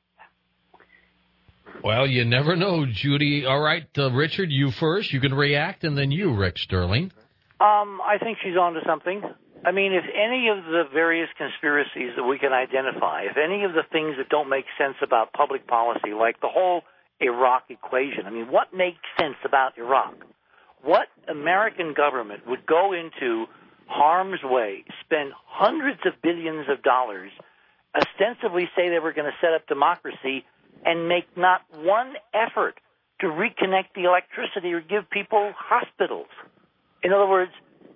Well, you never know, Judy. All right, uh, Richard, you first. You can react, and then you, Rick Sterling. Um, I think she's on to something. I mean, if any of the various conspiracies that we can identify, if any of the things that don't make sense about public policy, like the whole Iraq equation, I mean, what makes sense about Iraq? What American government would go into harm's way, spend hundreds of billions of dollars, ostensibly say they were going to set up democracy, and make not one effort to reconnect the electricity or give people hospitals? In other words,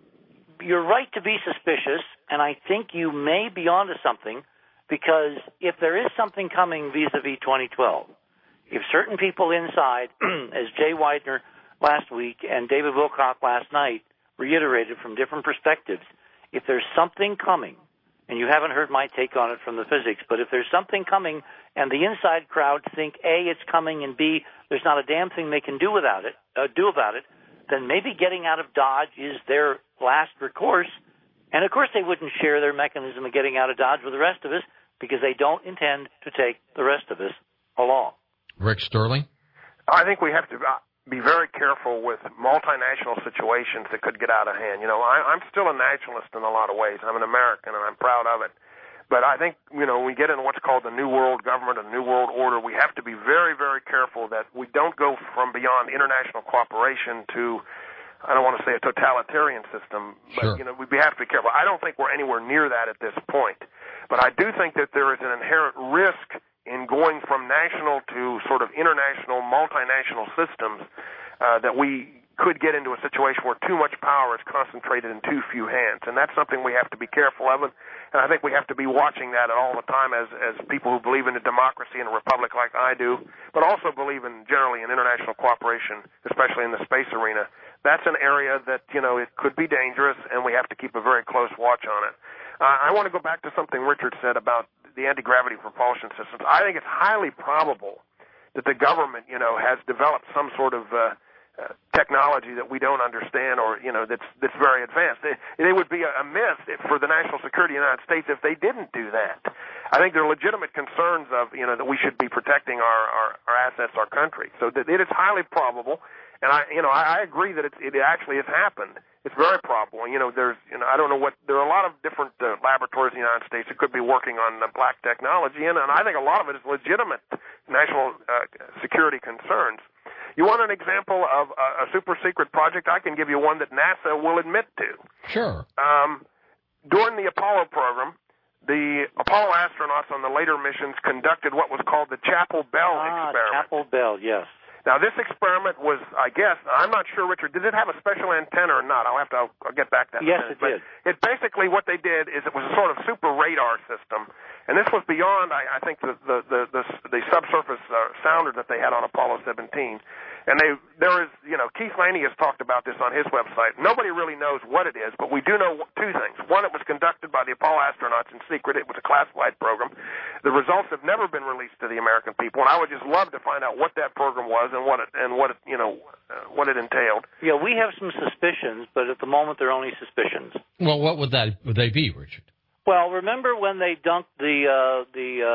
you're right to be suspicious, and I think you may be onto something, because if there is something coming vis-a-vis twenty twelve, if certain people inside, as Jay Widener last week and David Wilcock last night reiterated from different perspectives, if there's something coming, and you haven't heard my take on it from the physics, but if there's something coming and the inside crowd think, A, it's coming, and B, there's not a damn thing they can do without it, uh, do about it, then maybe getting out of Dodge is their last recourse. And, of course, they wouldn't share their mechanism of getting out of Dodge with the rest of us because they don't intend to take the rest of us along. Rick Sterling? I think we have to be very careful with multinational situations that could get out of hand. You know, I, I'm still a nationalist in a lot of ways. I'm an American, and I'm proud of it. But I think, you know, when we get into what's called the New World Government and the New World Order, we have to be very, very careful that we don't go from beyond international cooperation to, I don't want to say a totalitarian system, but, Sure. you know, we have to be careful. I don't think we're anywhere near that at this point. But I do think that there is an inherent risk in going from national to sort of international, multinational systems uh, that we could get into a situation where too much power is concentrated in too few hands. And that's something we have to be careful of. And I think we have to be watching that all the time as, as people who believe in a democracy and a republic like I do, but also believe in generally in international cooperation, especially in the space arena. That's an area that, you know, it could be dangerous, and we have to keep a very close watch on it. Uh, I want to go back to something Richard said about the anti-gravity propulsion systems. I think it's highly probable that the government, you know, has developed some sort of uh, Uh, technology that we don't understand, or you know, that's that's very advanced. It, it would be a, a myth if, for the national security of the United States if they didn't do that. I think there are legitimate concerns of you know that we should be protecting our our, our assets, our country. So that it is highly probable, and I you know I, I agree that it, it actually has happened. It's very probable. You know, there's you know I don't know what there are a lot of different uh, laboratories in the United States that could be working on uh, black technology, and, and I think a lot of it is legitimate national uh, security concerns. You want an example of a, a super secret project? I can give you one that NASA will admit to. Sure. Um, during the Apollo program, the Apollo astronauts on the later missions conducted what was called the Chapel Bell ah, experiment. Chapel Bell, yes. Now, this experiment was, I guess, I'm not sure, Richard, did it have a special antenna or not? I'll have to I'll, I'll get back to that. Yes, in a minute. it did. But it basically, what they did is it was a sort of super radar system, and this was beyond, I, I think, the the the, the, the subsurface uh, sounder that they had on Apollo seventeen. And they, there is, you know, Keith Laney has talked about this on his website. Nobody really knows what it is, but we do know two things. One, it was conducted by the Apollo astronauts in secret. It was a classified program. The results have never been released to the American people, and I would just love to find out what that program was and what it, and what it, you know, uh, what it entailed. Yeah, we have some suspicions, but at the moment they're only suspicions. Well, what would that would they be, Richard? Well, remember when they dunked the uh, the uh,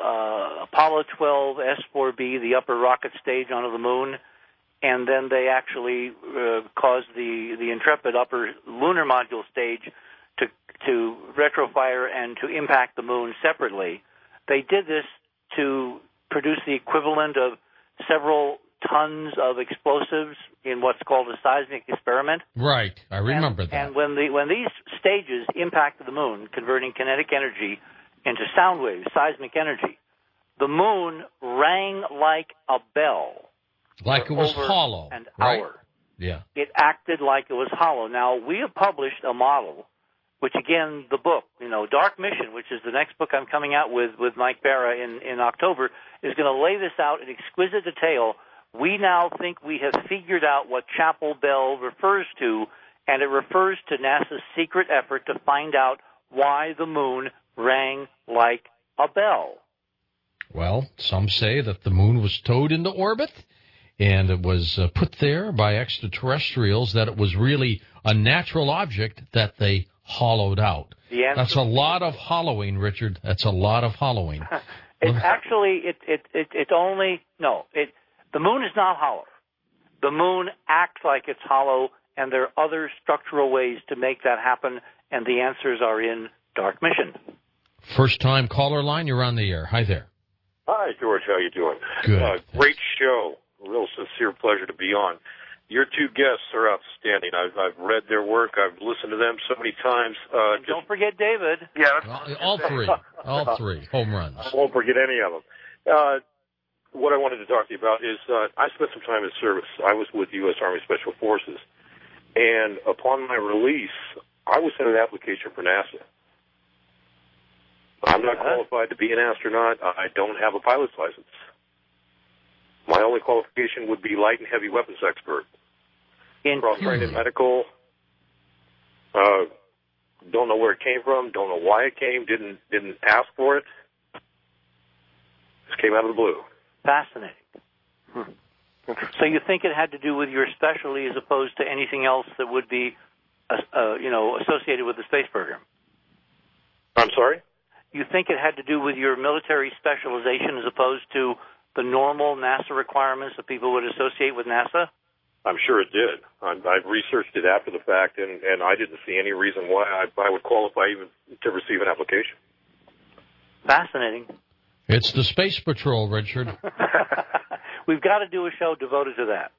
uh, Apollo twelve S four B, the upper rocket stage, onto the moon? And then they actually uh, caused the, the Intrepid upper lunar module stage to to retrofire and to impact the moon separately. They did this to produce the equivalent of several tons of explosives in what's called a seismic experiment. Right, I remember and, that. And when the when these stages impacted the moon, converting kinetic energy into sound waves, seismic energy, the moon rang like a bell. Like it was hollow, an right? hour. Yeah. It acted like it was hollow. Now, we have published a model which again, the book, you know, Dark Mission, which is the next book I'm coming out with with Mike Barra in, in October, is going to lay this out in exquisite detail. We now think we have figured out what Chapel Bell refers to, and it refers to NASA's secret effort to find out why the moon rang like a bell. Well, some say that the moon was towed into orbit, and it was uh, put there by extraterrestrials, that it was really a natural object that they hollowed out. That's a lot of hollowing, Richard. That's a lot of hollowing. It's actually, it, it, it, it only, no, it, the moon is not hollow. The moon acts like it's hollow, and there are other structural ways to make that happen, and the answers are in Dark Mission. First-time caller line, you're on the air. Hi there. Hi, George. How you doing? Good. Uh, great show. Real sincere pleasure to be on. Your two guests are outstanding. I've, I've read their work. I've listened to them so many times. Uh, just, don't forget David. Yeah, Well, all three. All three. Home runs. I won't forget any of them. Uh, what I wanted to talk to you about is uh, I spent some time in service. I was with U S Army Special Forces. And upon my release, I was sent an application for NASA. I'm not qualified to be an astronaut. I don't have a pilot's license. My only qualification would be light and heavy weapons expert. Cross-trained in medical. Uh, don't know where it came from. Don't know why it came. Didn't didn't ask for it. Just came out of the blue. Fascinating. Hmm. So you think it had to do with your specialty as opposed to anything else that would be, uh, uh, you know, associated with the space program? I'm sorry? You think it had to do with your military specialization as opposed to the normal NASA requirements that people would associate with NASA? I'm sure it did. I'm, I've researched it after the fact, and, and I didn't see any reason why I, I would qualify even to receive an application. Fascinating. It's the Space Patrol, Richard. We've got to do a show devoted to that.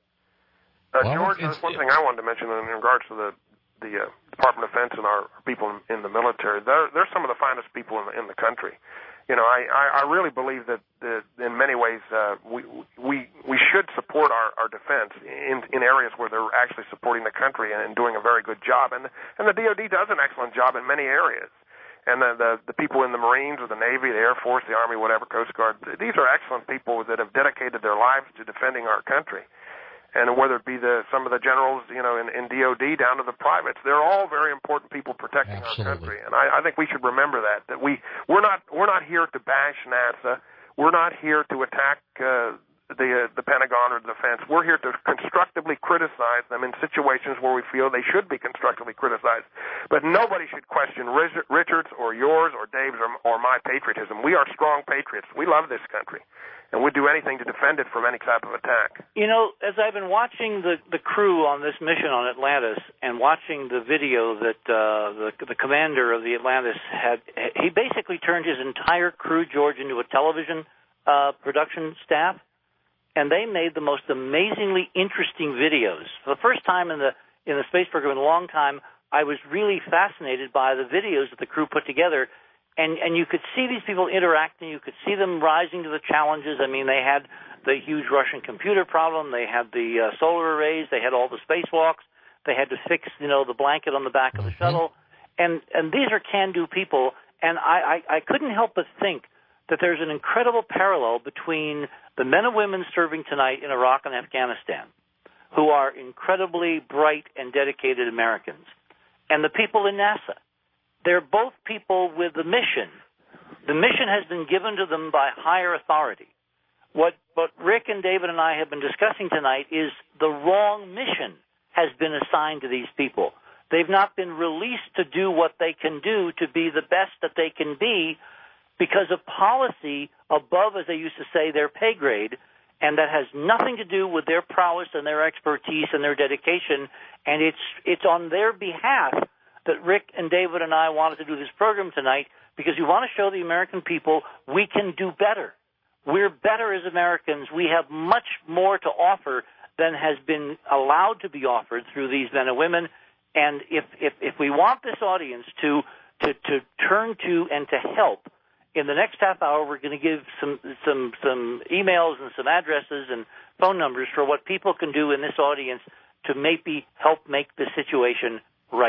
Uh, Well, George, it's- there's one thing I wanted to mention in regards to the the uh, Department of Defense and our people in, in the military. They're, they're some of the finest people in the, in the country. You know, I, I, I really believe that, that in many ways uh, we we we should support our, our defense in in areas where they're actually supporting the country and, and doing a very good job. And and the D O D does an excellent job in many areas. And the, the the people in the Marines or the Navy, the Air Force, the Army, whatever, Coast Guard, these are excellent people that have dedicated their lives to defending our country. And whether it be the some of the generals, you know, in, in D O D down to the privates, they're all very important people protecting Absolutely. our country. And I, I think we should remember that that we we're not we're not here to bash NASA. We're not here to attack uh, the uh, the Pentagon or the defense. We're here to constructively criticize them in situations where we feel they should be constructively criticized. But nobody should question Richard's or yours or Dave's or, or my patriotism. We are strong patriots. We love this country, and we'd do anything to defend it from any type of attack. You know, as I've been watching the, the crew on this mission on Atlantis and watching the video that uh, the, the commander of the Atlantis had, he basically turned his entire crew, George, into a television uh, production staff, and they made the most amazingly interesting videos. For the first time in the in the space program in a long time, I was really fascinated by the videos that the crew put together. And, and you could see these people interacting. You could see them rising to the challenges. I mean, they had the huge Russian computer problem. They had the uh, solar arrays. They had all the spacewalks. They had to fix, you know, the blanket on the back of the Mm-hmm. shuttle. And and these are can-do people. And I, I, I couldn't help but think that there's an incredible parallel between the men and women serving tonight in Iraq and Afghanistan, who are incredibly bright and dedicated Americans, and the people in NASA. They're both people with a mission. The mission has been given to them by higher authority. What, what Rick and David and I have been discussing tonight is the wrong mission has been assigned to these people. They've not been released to do what they can do to be the best that they can be because of policy above, as they used to say, their pay grade, and that has nothing to do with their prowess and their expertise and their dedication, and it's it's on their behalf that Rick and David and I wanted to do this program tonight because we want to show the American people we can do better. We're better as Americans. We have much more to offer than has been allowed to be offered through these men and women. And if if, if we want this audience to, to, to turn to and to help, in the next half hour we're going to give some, some, some emails and some addresses and phone numbers for what people can do in this audience to maybe help make the situation right.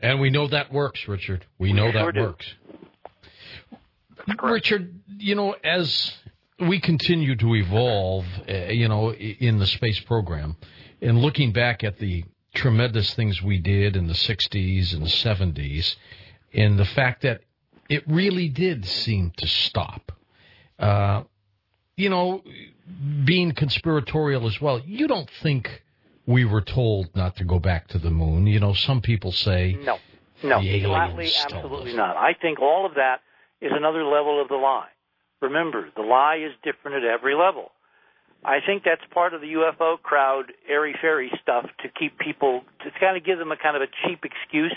And we know that works, Richard. We know we that sure works. Richard, you know, as we continue to evolve, uh, you know, in the space program, and looking back at the tremendous things we did in the sixties and the seventies, and the fact that it really did seem to stop. Uh, you know, being conspiratorial as well, you don't think we were told not to go back to the moon? You know, some people say no, no, flatly, absolutely not. I think all of that is another level of the lie. Remember, the lie is different at every level. I think that's part of the U F O crowd, airy-fairy stuff to keep people, to kind of give them a kind of a cheap excuse.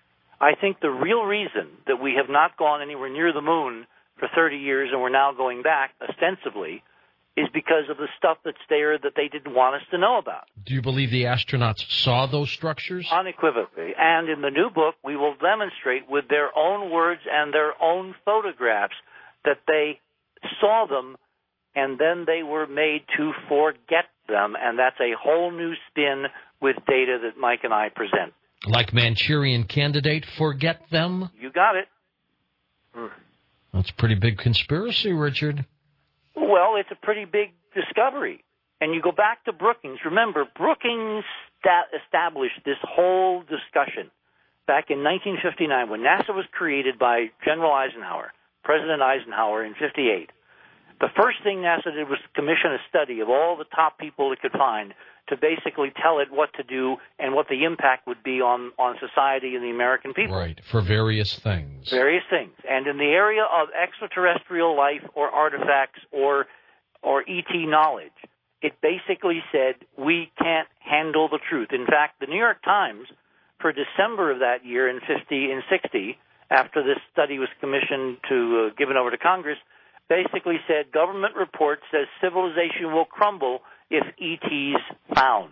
I think the real reason that we have not gone anywhere near the moon for thirty years and we're now going back, ostensibly, is because of the stuff that's there that they didn't want us to know about. Do you believe the astronauts saw those structures? Unequivocally. And in the new book, we will demonstrate with their own words and their own photographs that they saw them and then they were made to forget them. And that's a whole new spin with data that Mike and I present. Like Manchurian Candidate, forget them? You got it. Hmm. That's a pretty big conspiracy, Richard. Well, it's a pretty big discovery. And you go back to Brookings. Remember, Brookings sta- established this whole discussion back in nineteen fifty-nine when NASA was created by General Eisenhower, President Eisenhower in fifty-eight. The first thing NASA did was commission a study of all the top people it could find to basically tell it what to do and what the impact would be on, on society and the American people. Right, for various things. Various things. And in the area of extraterrestrial life or artifacts or or E T knowledge, it basically said we can't handle the truth. In fact, the New York Times, for December of that year in fifty in sixty, after this study was commissioned to uh, given over to Congress, basically said government report says civilization will crumble if E T's found.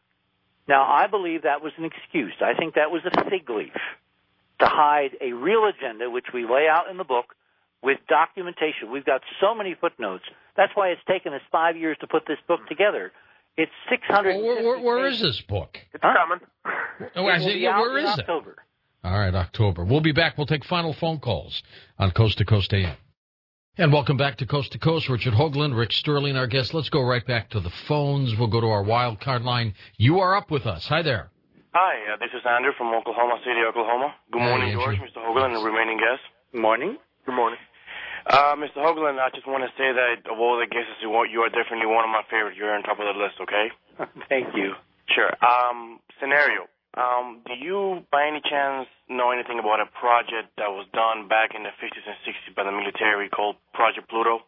Now, I believe that was an excuse. I think that was a fig leaf to hide a real agenda, which we lay out in the book with documentation. We've got so many footnotes. That's why it's taken us five years to put this book together. It's six hundred. Well, where, where, where is this book? It's huh? coming. Oh, I said, yeah, where is October. it? All right, October. We'll be back. We'll take final phone calls on Coast to Coast A M. And welcome back to Coast to Coast. Richard Hoagland, Rick Sterling, our guest. Let's go right back to the phones. We'll go to our wild card line. You are up with us. Hi there. Hi, uh, this is Andrew from Oklahoma City, Oklahoma. Good Hi, morning, Andrew. George, Mister Hoagland, and the remaining guests. Good morning. Good morning. Uh, Mister Hoagland, I just want to say that of all the guests, you are, you are definitely one of my favorites. You're on top of the list, okay? Thank you. Sure. Um, scenario. Um, do you, by any chance, know anything about a project that was done back in the fifties and sixties by the military called Project Pluto?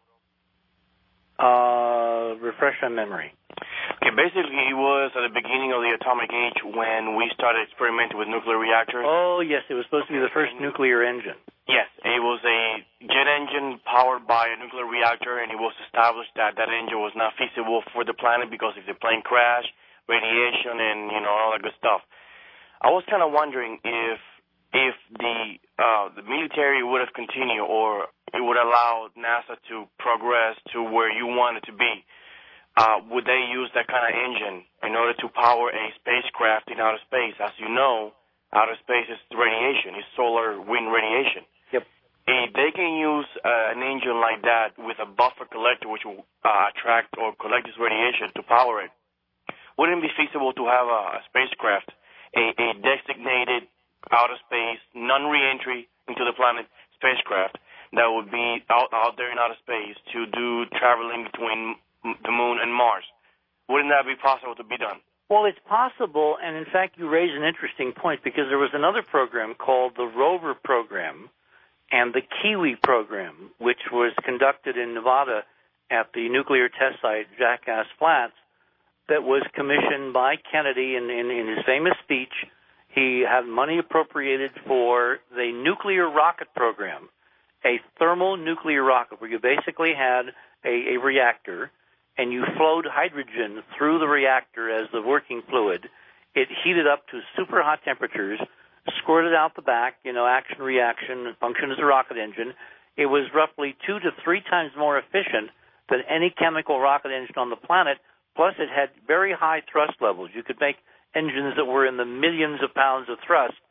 Uh, refresh my memory. Okay, basically it was at the beginning of the atomic age when we started experimenting with nuclear reactors. Oh, yes, it was supposed to be the first nuclear engine. Yes, it was a jet engine powered by a nuclear reactor, and it was established that that engine was not feasible for the planet because if the plane crashed, radiation and, you know, all that good stuff. I was kind of wondering if if the uh, the military would have continued or it would allow NASA to progress to where you want it to be, uh, would they use that kind of engine in order to power a spacecraft in outer space? As you know, outer space is radiation, it's solar wind radiation. Yep. If they can use uh, an engine like that with a buffer collector which will uh, attract or collect this radiation to power it, wouldn't it be feasible to have a, a spacecraft, a, a designated outer space, non-reentry into the planet spacecraft that would be out, out there in outer space to do traveling between the moon and Mars? Wouldn't that be possible to be done? Well, it's possible, and in fact, you raise an interesting point because there was another program called the Rover program and the Kiwi program, which was conducted in Nevada at the nuclear test site, Jackass Flats, that was commissioned by Kennedy in, in, in his famous speech. He had money appropriated for the nuclear rocket program, a thermal nuclear rocket where you basically had a, a reactor and you flowed hydrogen through the reactor as the working fluid. It heated up to super hot temperatures, squirted out the back, you know, action, reaction, functioned as a rocket engine. It was roughly two to three times more efficient than any chemical rocket engine on the planet, plus it had very high thrust levels. You could make engines that were in the millions of pounds of thrust.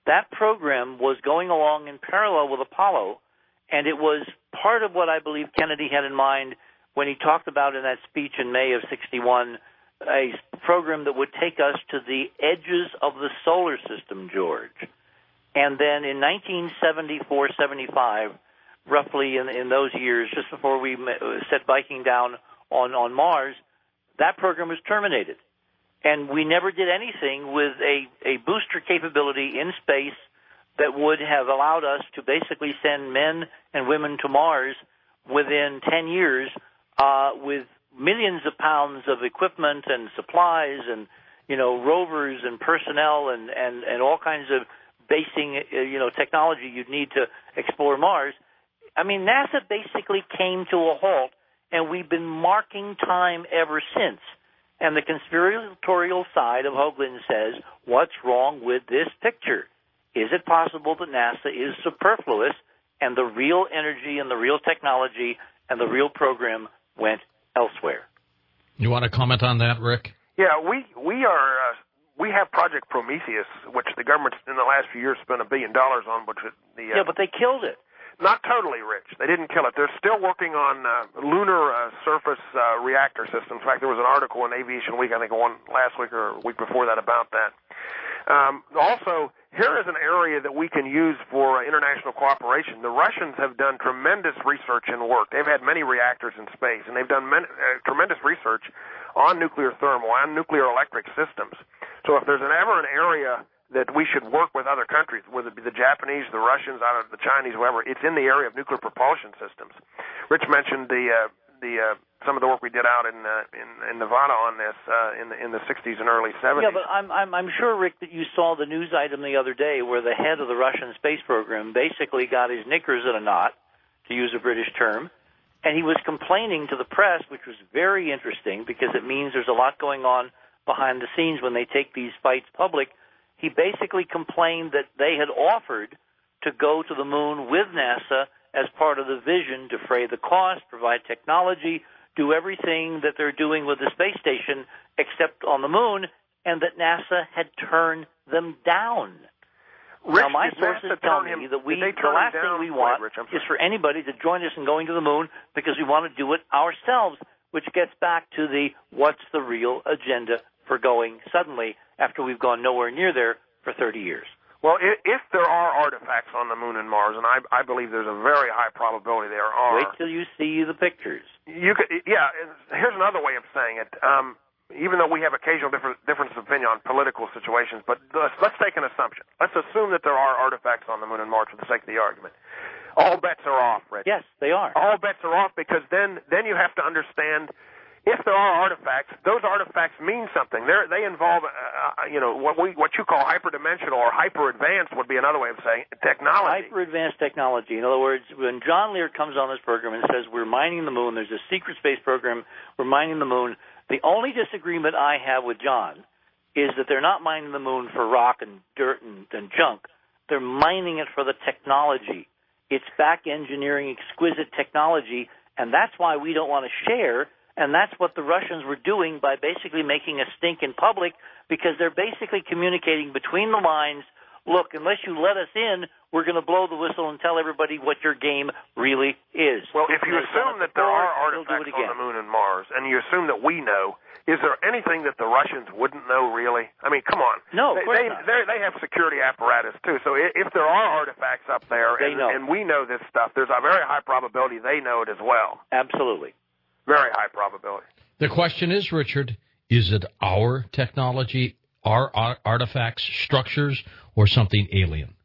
that program was going along in parallel with Apollo, and it was part of what I believe Kennedy had in mind when he talked about in that speech in May of sixty-one, a program that would take us to the edges of the solar system, George. And then in nineteen seventy-four seventy-five, roughly in, in those years, just before we set Viking down on, on Mars, that program was terminated. And we never did anything with a, a booster capability in space that would have allowed us to basically send men and women to Mars within ten years uh, with millions of pounds of equipment and supplies and, you know, rovers and personnel and, and, and all kinds of basing, uh, you know, technology you'd need to explore Mars. I mean, NASA basically came to a halt, and we've been marking time ever since. And the conspiratorial side of Hoagland says, what's wrong with this picture? Is it possible that NASA is superfluous and the real energy and the real technology and the real program went elsewhere? You want to comment on that, Rick? Yeah, we we are uh, we have Project Prometheus, which the government in the last few years spent a billion dollars on. Which the uh, yeah, but they killed it. Not totally, Rich. They didn't kill it. They're still working on uh, lunar uh, surface uh, reactor systems. In fact, there was an article in Aviation Week, I think one last week or a week before that about that. Um, also, here is an area that we can use for uh, international cooperation. The Russians have done tremendous research and work. They've had many reactors in space, and they've done many, uh, tremendous research on nuclear thermal, on nuclear electric systems. So if there's an, ever an area that we should work with other countries, whether it be the Japanese, the Russians, the Chinese, whoever, it's in the area of nuclear propulsion systems. Rich mentioned the uh, the uh, some of the work we did out in uh, in, in Nevada on this uh, in the in the sixties and early seventies. Yeah, but I'm I'm I'm sure, Rick, that you saw the news item the other day where the head of the Russian space program basically got his knickers in a knot, to use a British term, and he was complaining to the press, which was very interesting because it means there's a lot going on behind the scenes when they take these fights public. He basically complained that they had offered to go to the moon with NASA as part of the vision, defray the cost, provide technology, do everything that they're doing with the space station except on the moon, and that NASA had turned them down. Rich, now, my sources tell him, me that we, the last thing we want Wait, Rich, is for anybody to join us in going to the moon because we want to do it ourselves, which gets back to the what's the real agenda for going suddenly after we've gone nowhere near there for thirty years. Well, if, if there are artifacts on the moon and Mars, and I, I believe there's a very high probability there are. Wait till you see the pictures. You could, yeah. Here's another way of saying it. Um, even though we have occasional different, difference of opinion on political situations, but let's, let's take an assumption. Let's assume that there are artifacts on the moon and Mars for the sake of the argument. All bets are off, Rich. Yes, they are. All bets are off because then, then you have to understand. If there are artifacts, those artifacts mean something. They're, they involve, uh, you know, what we what you call hyperdimensional or hyper-advanced would be another way of saying it, technology. Hyper-advanced technology. In other words, when John Lear comes on this program and says we're mining the moon, there's a secret space program, we're mining the moon, the only disagreement I have with John is that they're not mining the moon for rock and dirt and, and junk. They're mining it for the technology. It's back engineering exquisite technology, and that's why we don't want to share. And that's what the Russians were doing by basically making a stink in public because they're basically communicating between the lines, look, unless you let us in, we're going to blow the whistle and tell everybody what your game really is. Well, if you assume that there are artifacts on the moon and Mars, and you assume that we know, is there anything that the Russians wouldn't know, really? I mean, come on. No, they, of course they, not. They have security apparatus, too. So if there are artifacts up there and, and we know this stuff, there's a very high probability they know it as well. Absolutely. Very high probability. The question is, Richard, is it our technology, our artifacts, structures, or something alien?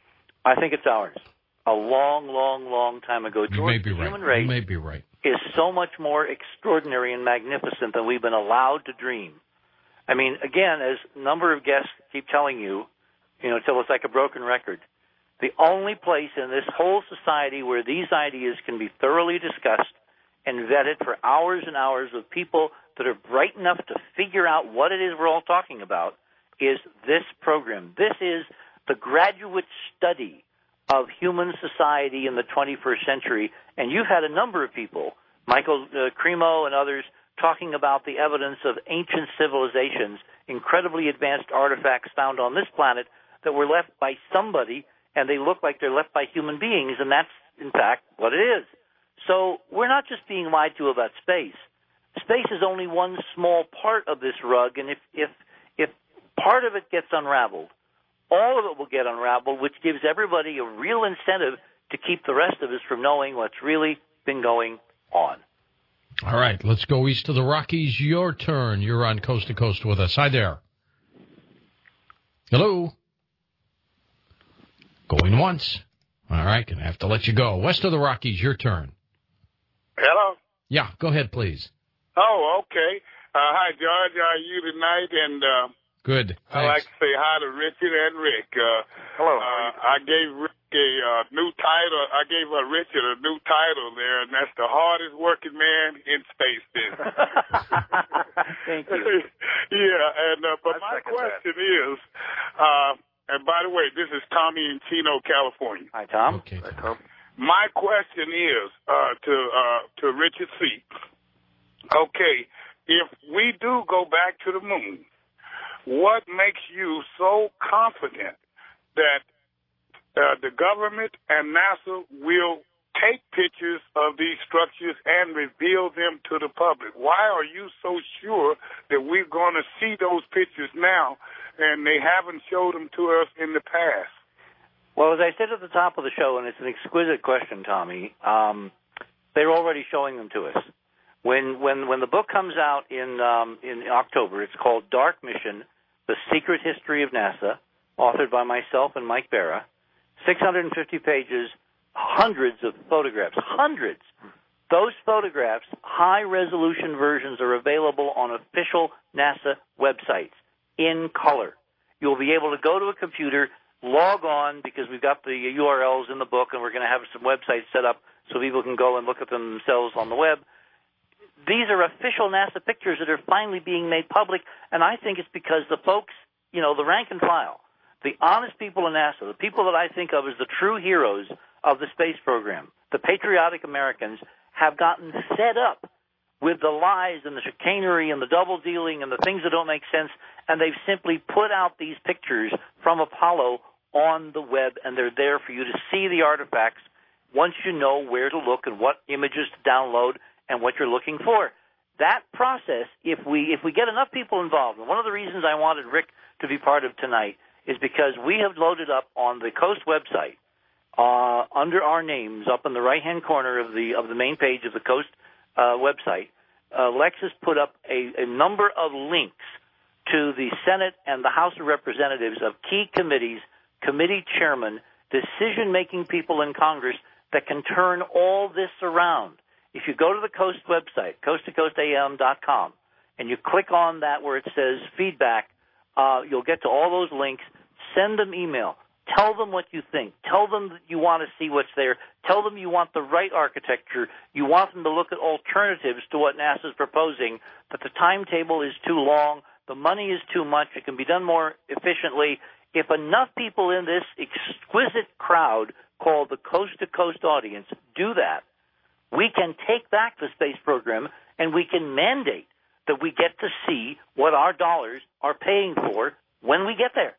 I think it's ours. A long, long, long time ago. George, you may be the right. human race you may be right. is so much more extraordinary and magnificent than we've been allowed to dream. I mean, again, as a number of guests keep telling you, you know, until it's like a broken record, the only place in this whole society where these ideas can be thoroughly discussed and vetted for hours and hours with people that are bright enough to figure out what it is we're all talking about is this program. This is the graduate study of human society in the twenty-first century. And you've had a number of people, Michael uh, Cremo and others, talking about the evidence of ancient civilizations, incredibly advanced artifacts found on this planet that were left by somebody, and they look like they're left by human beings, and that's, in fact, what it is. So we're not just being lied to about space. Space is only one small part of this rug, and if, if, if part of it gets unraveled, all of it will get unraveled, which gives everybody a real incentive to keep the rest of us from knowing what's really been going on. All right, let's go east to the Rockies. Your turn. You're on Coast to Coast with us. Hi there. Hello. Going once. All right, gonna have to let you go. West of the Rockies, your turn. Hello? Yeah, go ahead, please. Oh, okay. Uh, hi, George. How are you tonight? And uh, Good. Thanks. I'd like to say hi to Richard and Rick. Uh, Hello. Uh, I gave Rick a uh, new title. I gave uh, Richard a new title there, and that's the hardest working man in space business. Thank you. Yeah, and uh, but I my second question is, uh, and by the way, this is Tommy in Chino, California. Hi, Tom. Okay, Hi, Tom. Tom. My question is uh, to uh, to Richard C. Okay, if we do go back to the moon, what makes you so confident that uh, the government and NASA will take pictures of these structures and reveal them to the public? Why are you so sure that we're going to see those pictures now and they haven't showed them to us in the past? Well, as I said at the top of the show, and it's an exquisite question, Tommy, um, they're already showing them to us. When when when the book comes out in um, in October, it's called Dark Mission: The Secret History of NASA, authored by myself and Mike Barra. six hundred fifty pages, hundreds of photographs, hundreds. Those photographs, high-resolution versions, are available on official NASA websites in color. You'll be able to go to a computer, log on, because we've got the U R Ls in the book, and we're going to have some websites set up so people can go and look at them themselves on the web. These are official NASA pictures that are finally being made public, and I think it's because the folks, you know, the rank and file, the honest people in NASA, the people that I think of as the true heroes of the space program, the patriotic Americans, have gotten fed up with the lies and the chicanery and the double dealing and the things that don't make sense, and they've simply put out these pictures from Apollo on the web, and they're there for you to see the artifacts once you know where to look and what images to download and what you're looking for. That process, if we if we get enough people involved, and one of the reasons I wanted Rick to be part of tonight is because we have loaded up on the Coast website, uh, under our names, up in the right-hand corner of the of the main page of the Coast uh, website, uh, Lex has put up a, a number of links to the Senate and the House of Representatives of key committees, committee chairmen, decision-making people in Congress that can turn all this around. If you go to the Coast website, coast to coast a m dot com, and you click on that where it says feedback, uh, you'll get to all those links. Send them email. Tell them what you think. Tell them that you want to see what's there. Tell them you want the right architecture. You want them to look at alternatives to what NASA's proposing, that the timetable is too long, the money is too much, it can be done more efficiently. If enough people in this exquisite crowd called the Coast to Coast audience do that, we can take back the space program and we can mandate that we get to see what our dollars are paying for when we get there.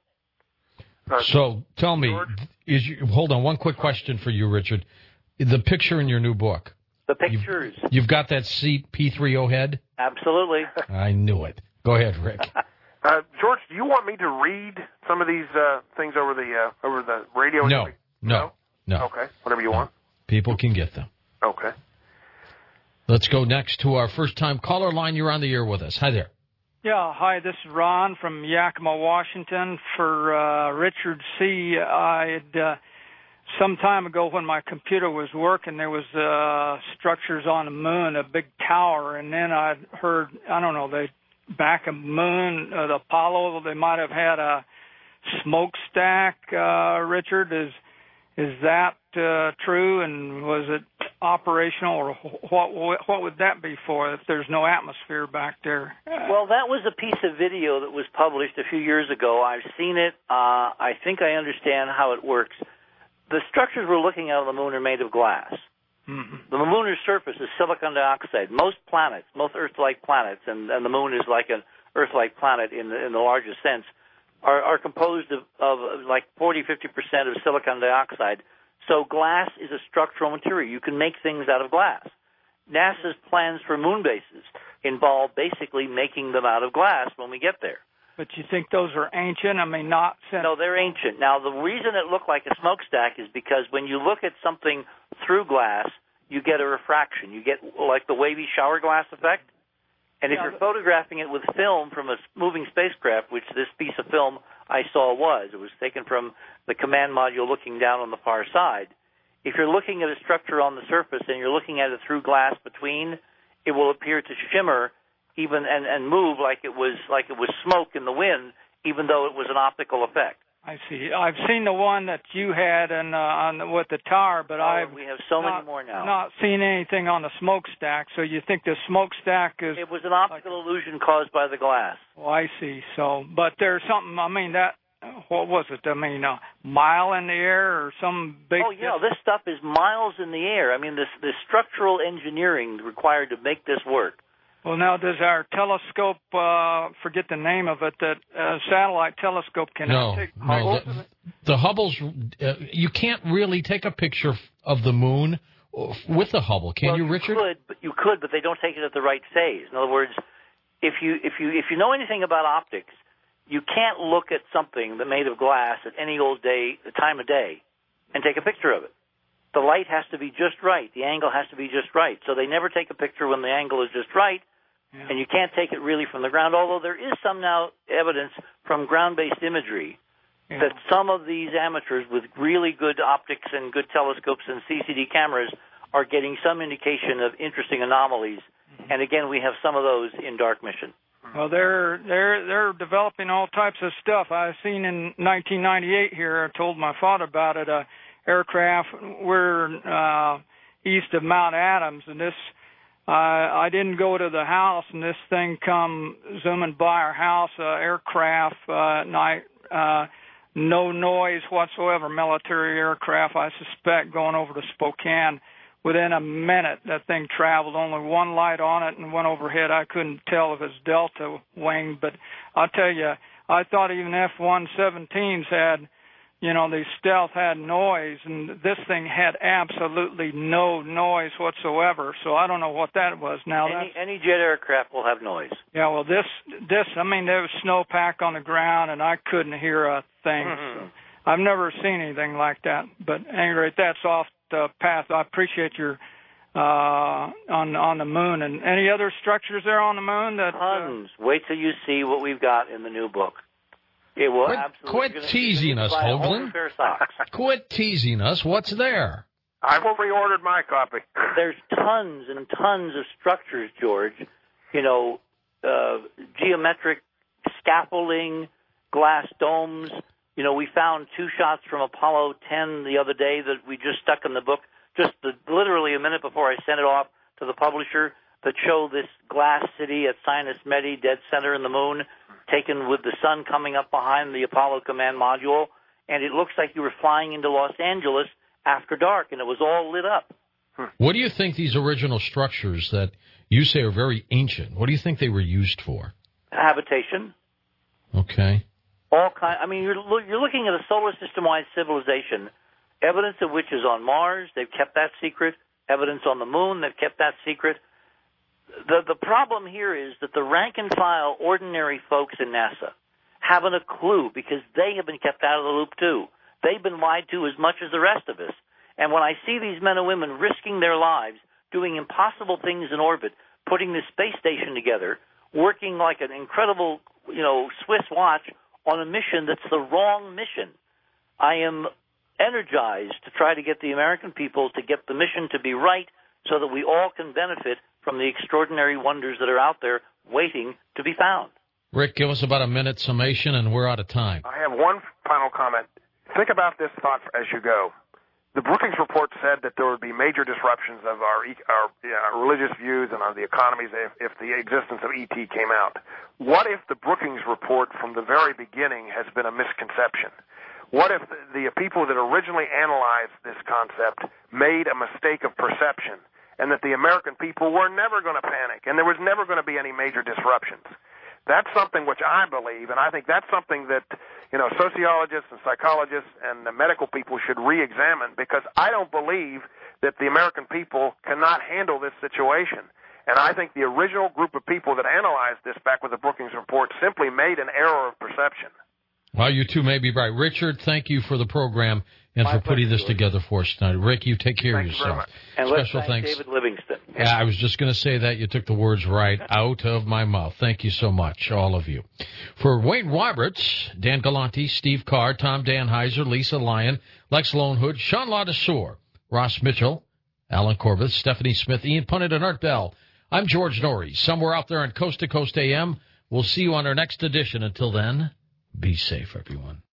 So tell me, is you, hold on, one quick question for you, Richard. The picture in your new book. The pictures. You've, you've got that C P three O head? Absolutely. I knew it. Go ahead, Rick. Uh, George, do you want me to read some of these uh, things over the uh, over the radio? No, no, no. Okay, whatever you no. want. People can get them. Okay. Let's go next to our first-time caller line. You're on the air with us. Hi there. Yeah, hi, this is Ron from Yakima, Washington. For uh, Richard C., I had, uh, some time ago when my computer was working, there was uh, structures on the moon, a big tower, and then I heard, I don't know, they back of the moon, uh, the Apollo, they might have had a smokestack, uh, Richard. Is is that uh, true, and was it operational, or what what would that be for if there's no atmosphere back there? Well, that was a piece of video that was published a few years ago. I've seen it. Uh, I think I understand how it works. The structures we're looking at on the moon are made of glass. Mm-hmm. The lunar surface is silicon dioxide. Most planets, most Earth-like planets, and, and the moon is like an Earth-like planet in the, in the largest sense, are, are composed of, of like forty, fifty percent of silicon dioxide. So glass is a structural material. You can make things out of glass. NASA's plans for moon bases involve basically making them out of glass when we get there. But you think those are ancient? I mean, not since... No, they're ancient. Now, the reason it looked like a smokestack is because when you look at something through glass, you get a refraction. You get like the wavy shower glass effect. And if Yeah, you're but... photographing it with film from a moving spacecraft, which this piece of film I saw was, it was taken from the command module looking down on the far side. If you're looking at a structure on the surface and you're looking at it through glass between, it will appear to shimmer even and, and move like it was like it was smoke in the wind, even though it was an optical effect. I see. I've seen the one that you had and uh, on the, with the tower, but oh, I've we have so not, many more now. Not seen anything on the smokestack. So you think the smokestack is? It was an optical like, illusion caused by the glass. Oh, I see. So, but there's something. I mean, that what was it? I mean, a mile in the air or some big. Oh yeah, this stuff is miles in the air. I mean, this this structural engineering required to make this work. Well, now, does our telescope, uh, forget the name of it, that uh, satellite telescope can no, take no, the, the Hubble's, uh, you can't really take a picture of the moon with the Hubble, can well, you, You Richard? could, but you could, but they don't take it at the right phase. In other words, if you if you if you know anything about optics, you can't look at something that made of glass at any old day, time of day, and take a picture of it. The light has to be just right. The angle has to be just right. So they never take a picture when the angle is just right. Yeah. And you can't take it really from the ground, although there is some now evidence from ground-based imagery yeah. that some of these amateurs with really good optics and good telescopes and C C D cameras are getting some indication of interesting anomalies. Mm-hmm. And again, we have some of those in Dark Mission. Well, they're they're they're developing all types of stuff. I've seen in nineteen ninety-eight here. I told my father about it. A aircraft. We're uh, east of Mount Adams, and this. Uh, I didn't go to the house, and this thing come zooming by our house, uh, aircraft uh, at night, uh, no noise whatsoever, military aircraft, I suspect, going over to Spokane. Within a minute, that thing traveled, only one light on it, and went overhead. I couldn't tell if it's Delta wing, but I'll tell you, I thought even F one seventeens had, you know, these stealth had noise, and this thing had absolutely no noise whatsoever. So I don't know what that was. Now any, any jet aircraft will have noise. Yeah, well, this, this, I mean, there was snowpack on the ground, and I couldn't hear a thing. Mm-hmm. So I've never seen anything like that. But at any rate, that's off the path. I appreciate your uh, on on the moon. And any other structures there on the moon? That tons. Uh, Wait till you see what we've got in the new book. It will quit, absolutely quit teasing us, Hoagland. Quit teasing us. What's there? I've pre-ordered my copy. There's tons and tons of structures, George. You know, uh, geometric scaffolding, glass domes. You know, we found two shots from Apollo ten the other day that we just stuck in the book, just the, literally a minute before I sent it off to the publisher, that show this glass city at Sinus Medi, dead center in the moon, taken with the sun coming up behind the Apollo command module, and it looks like you were flying into Los Angeles after dark, and it was all lit up. What do you think these original structures that you say are very ancient, what do you think they were used for? Habitation. Okay. All kind. I mean, you're, you're looking at a solar system-wide civilization, evidence of which is on Mars. They've kept that secret. Evidence on the moon. They've kept that secret. The the problem here is that the rank-and-file ordinary folks in NASA haven't a clue because they have been kept out of the loop too. They've been lied to as much as the rest of us. And when I see these men and women risking their lives, doing impossible things in orbit, putting this space station together, working like an incredible, you know, Swiss watch on a mission that's the wrong mission, I am energized to try to get the American people to get the mission to be right so that we all can benefit from the extraordinary wonders that are out there waiting to be found. Rick, give us about a minute summation, and we're out of time. I have one final comment. Think about this thought as you go. The Brookings report said that there would be major disruptions of our, our, our religious views and of the economies if, if the existence of E T came out. What if the Brookings report from the very beginning has been a misconception? What if the, the people that originally analyzed this concept made a mistake of perception, and that the American people were never going to panic, and there was never going to be any major disruptions? That's something which I believe, and I think that's something that, you know, sociologists and psychologists and the medical people should re-examine, because I don't believe that the American people cannot handle this situation. And I think the original group of people that analyzed this back with the Brookings Report simply made an error of perception. Well, you two may be right. Richard, thank you for the program and My for putting this together for us tonight. Rick, you take care thank of yourself. And Special let's thank thanks. David Livingston. Yeah, I was just going to say that. You took the words right out of my mouth. Thank you so much, all of you. For Wayne Roberts, Dan Galante, Steve Carr, Tom Danheiser, Lisa Lyon, Lex Lonehood, Sean Ladesseur, Ross Mitchell, Alan Corbett, Stephanie Smith, Ian Punnett, and Art Bell, I'm George Norrie, somewhere out there on Coast to Coast A M. We'll see you on our next edition. Until then, be safe, everyone.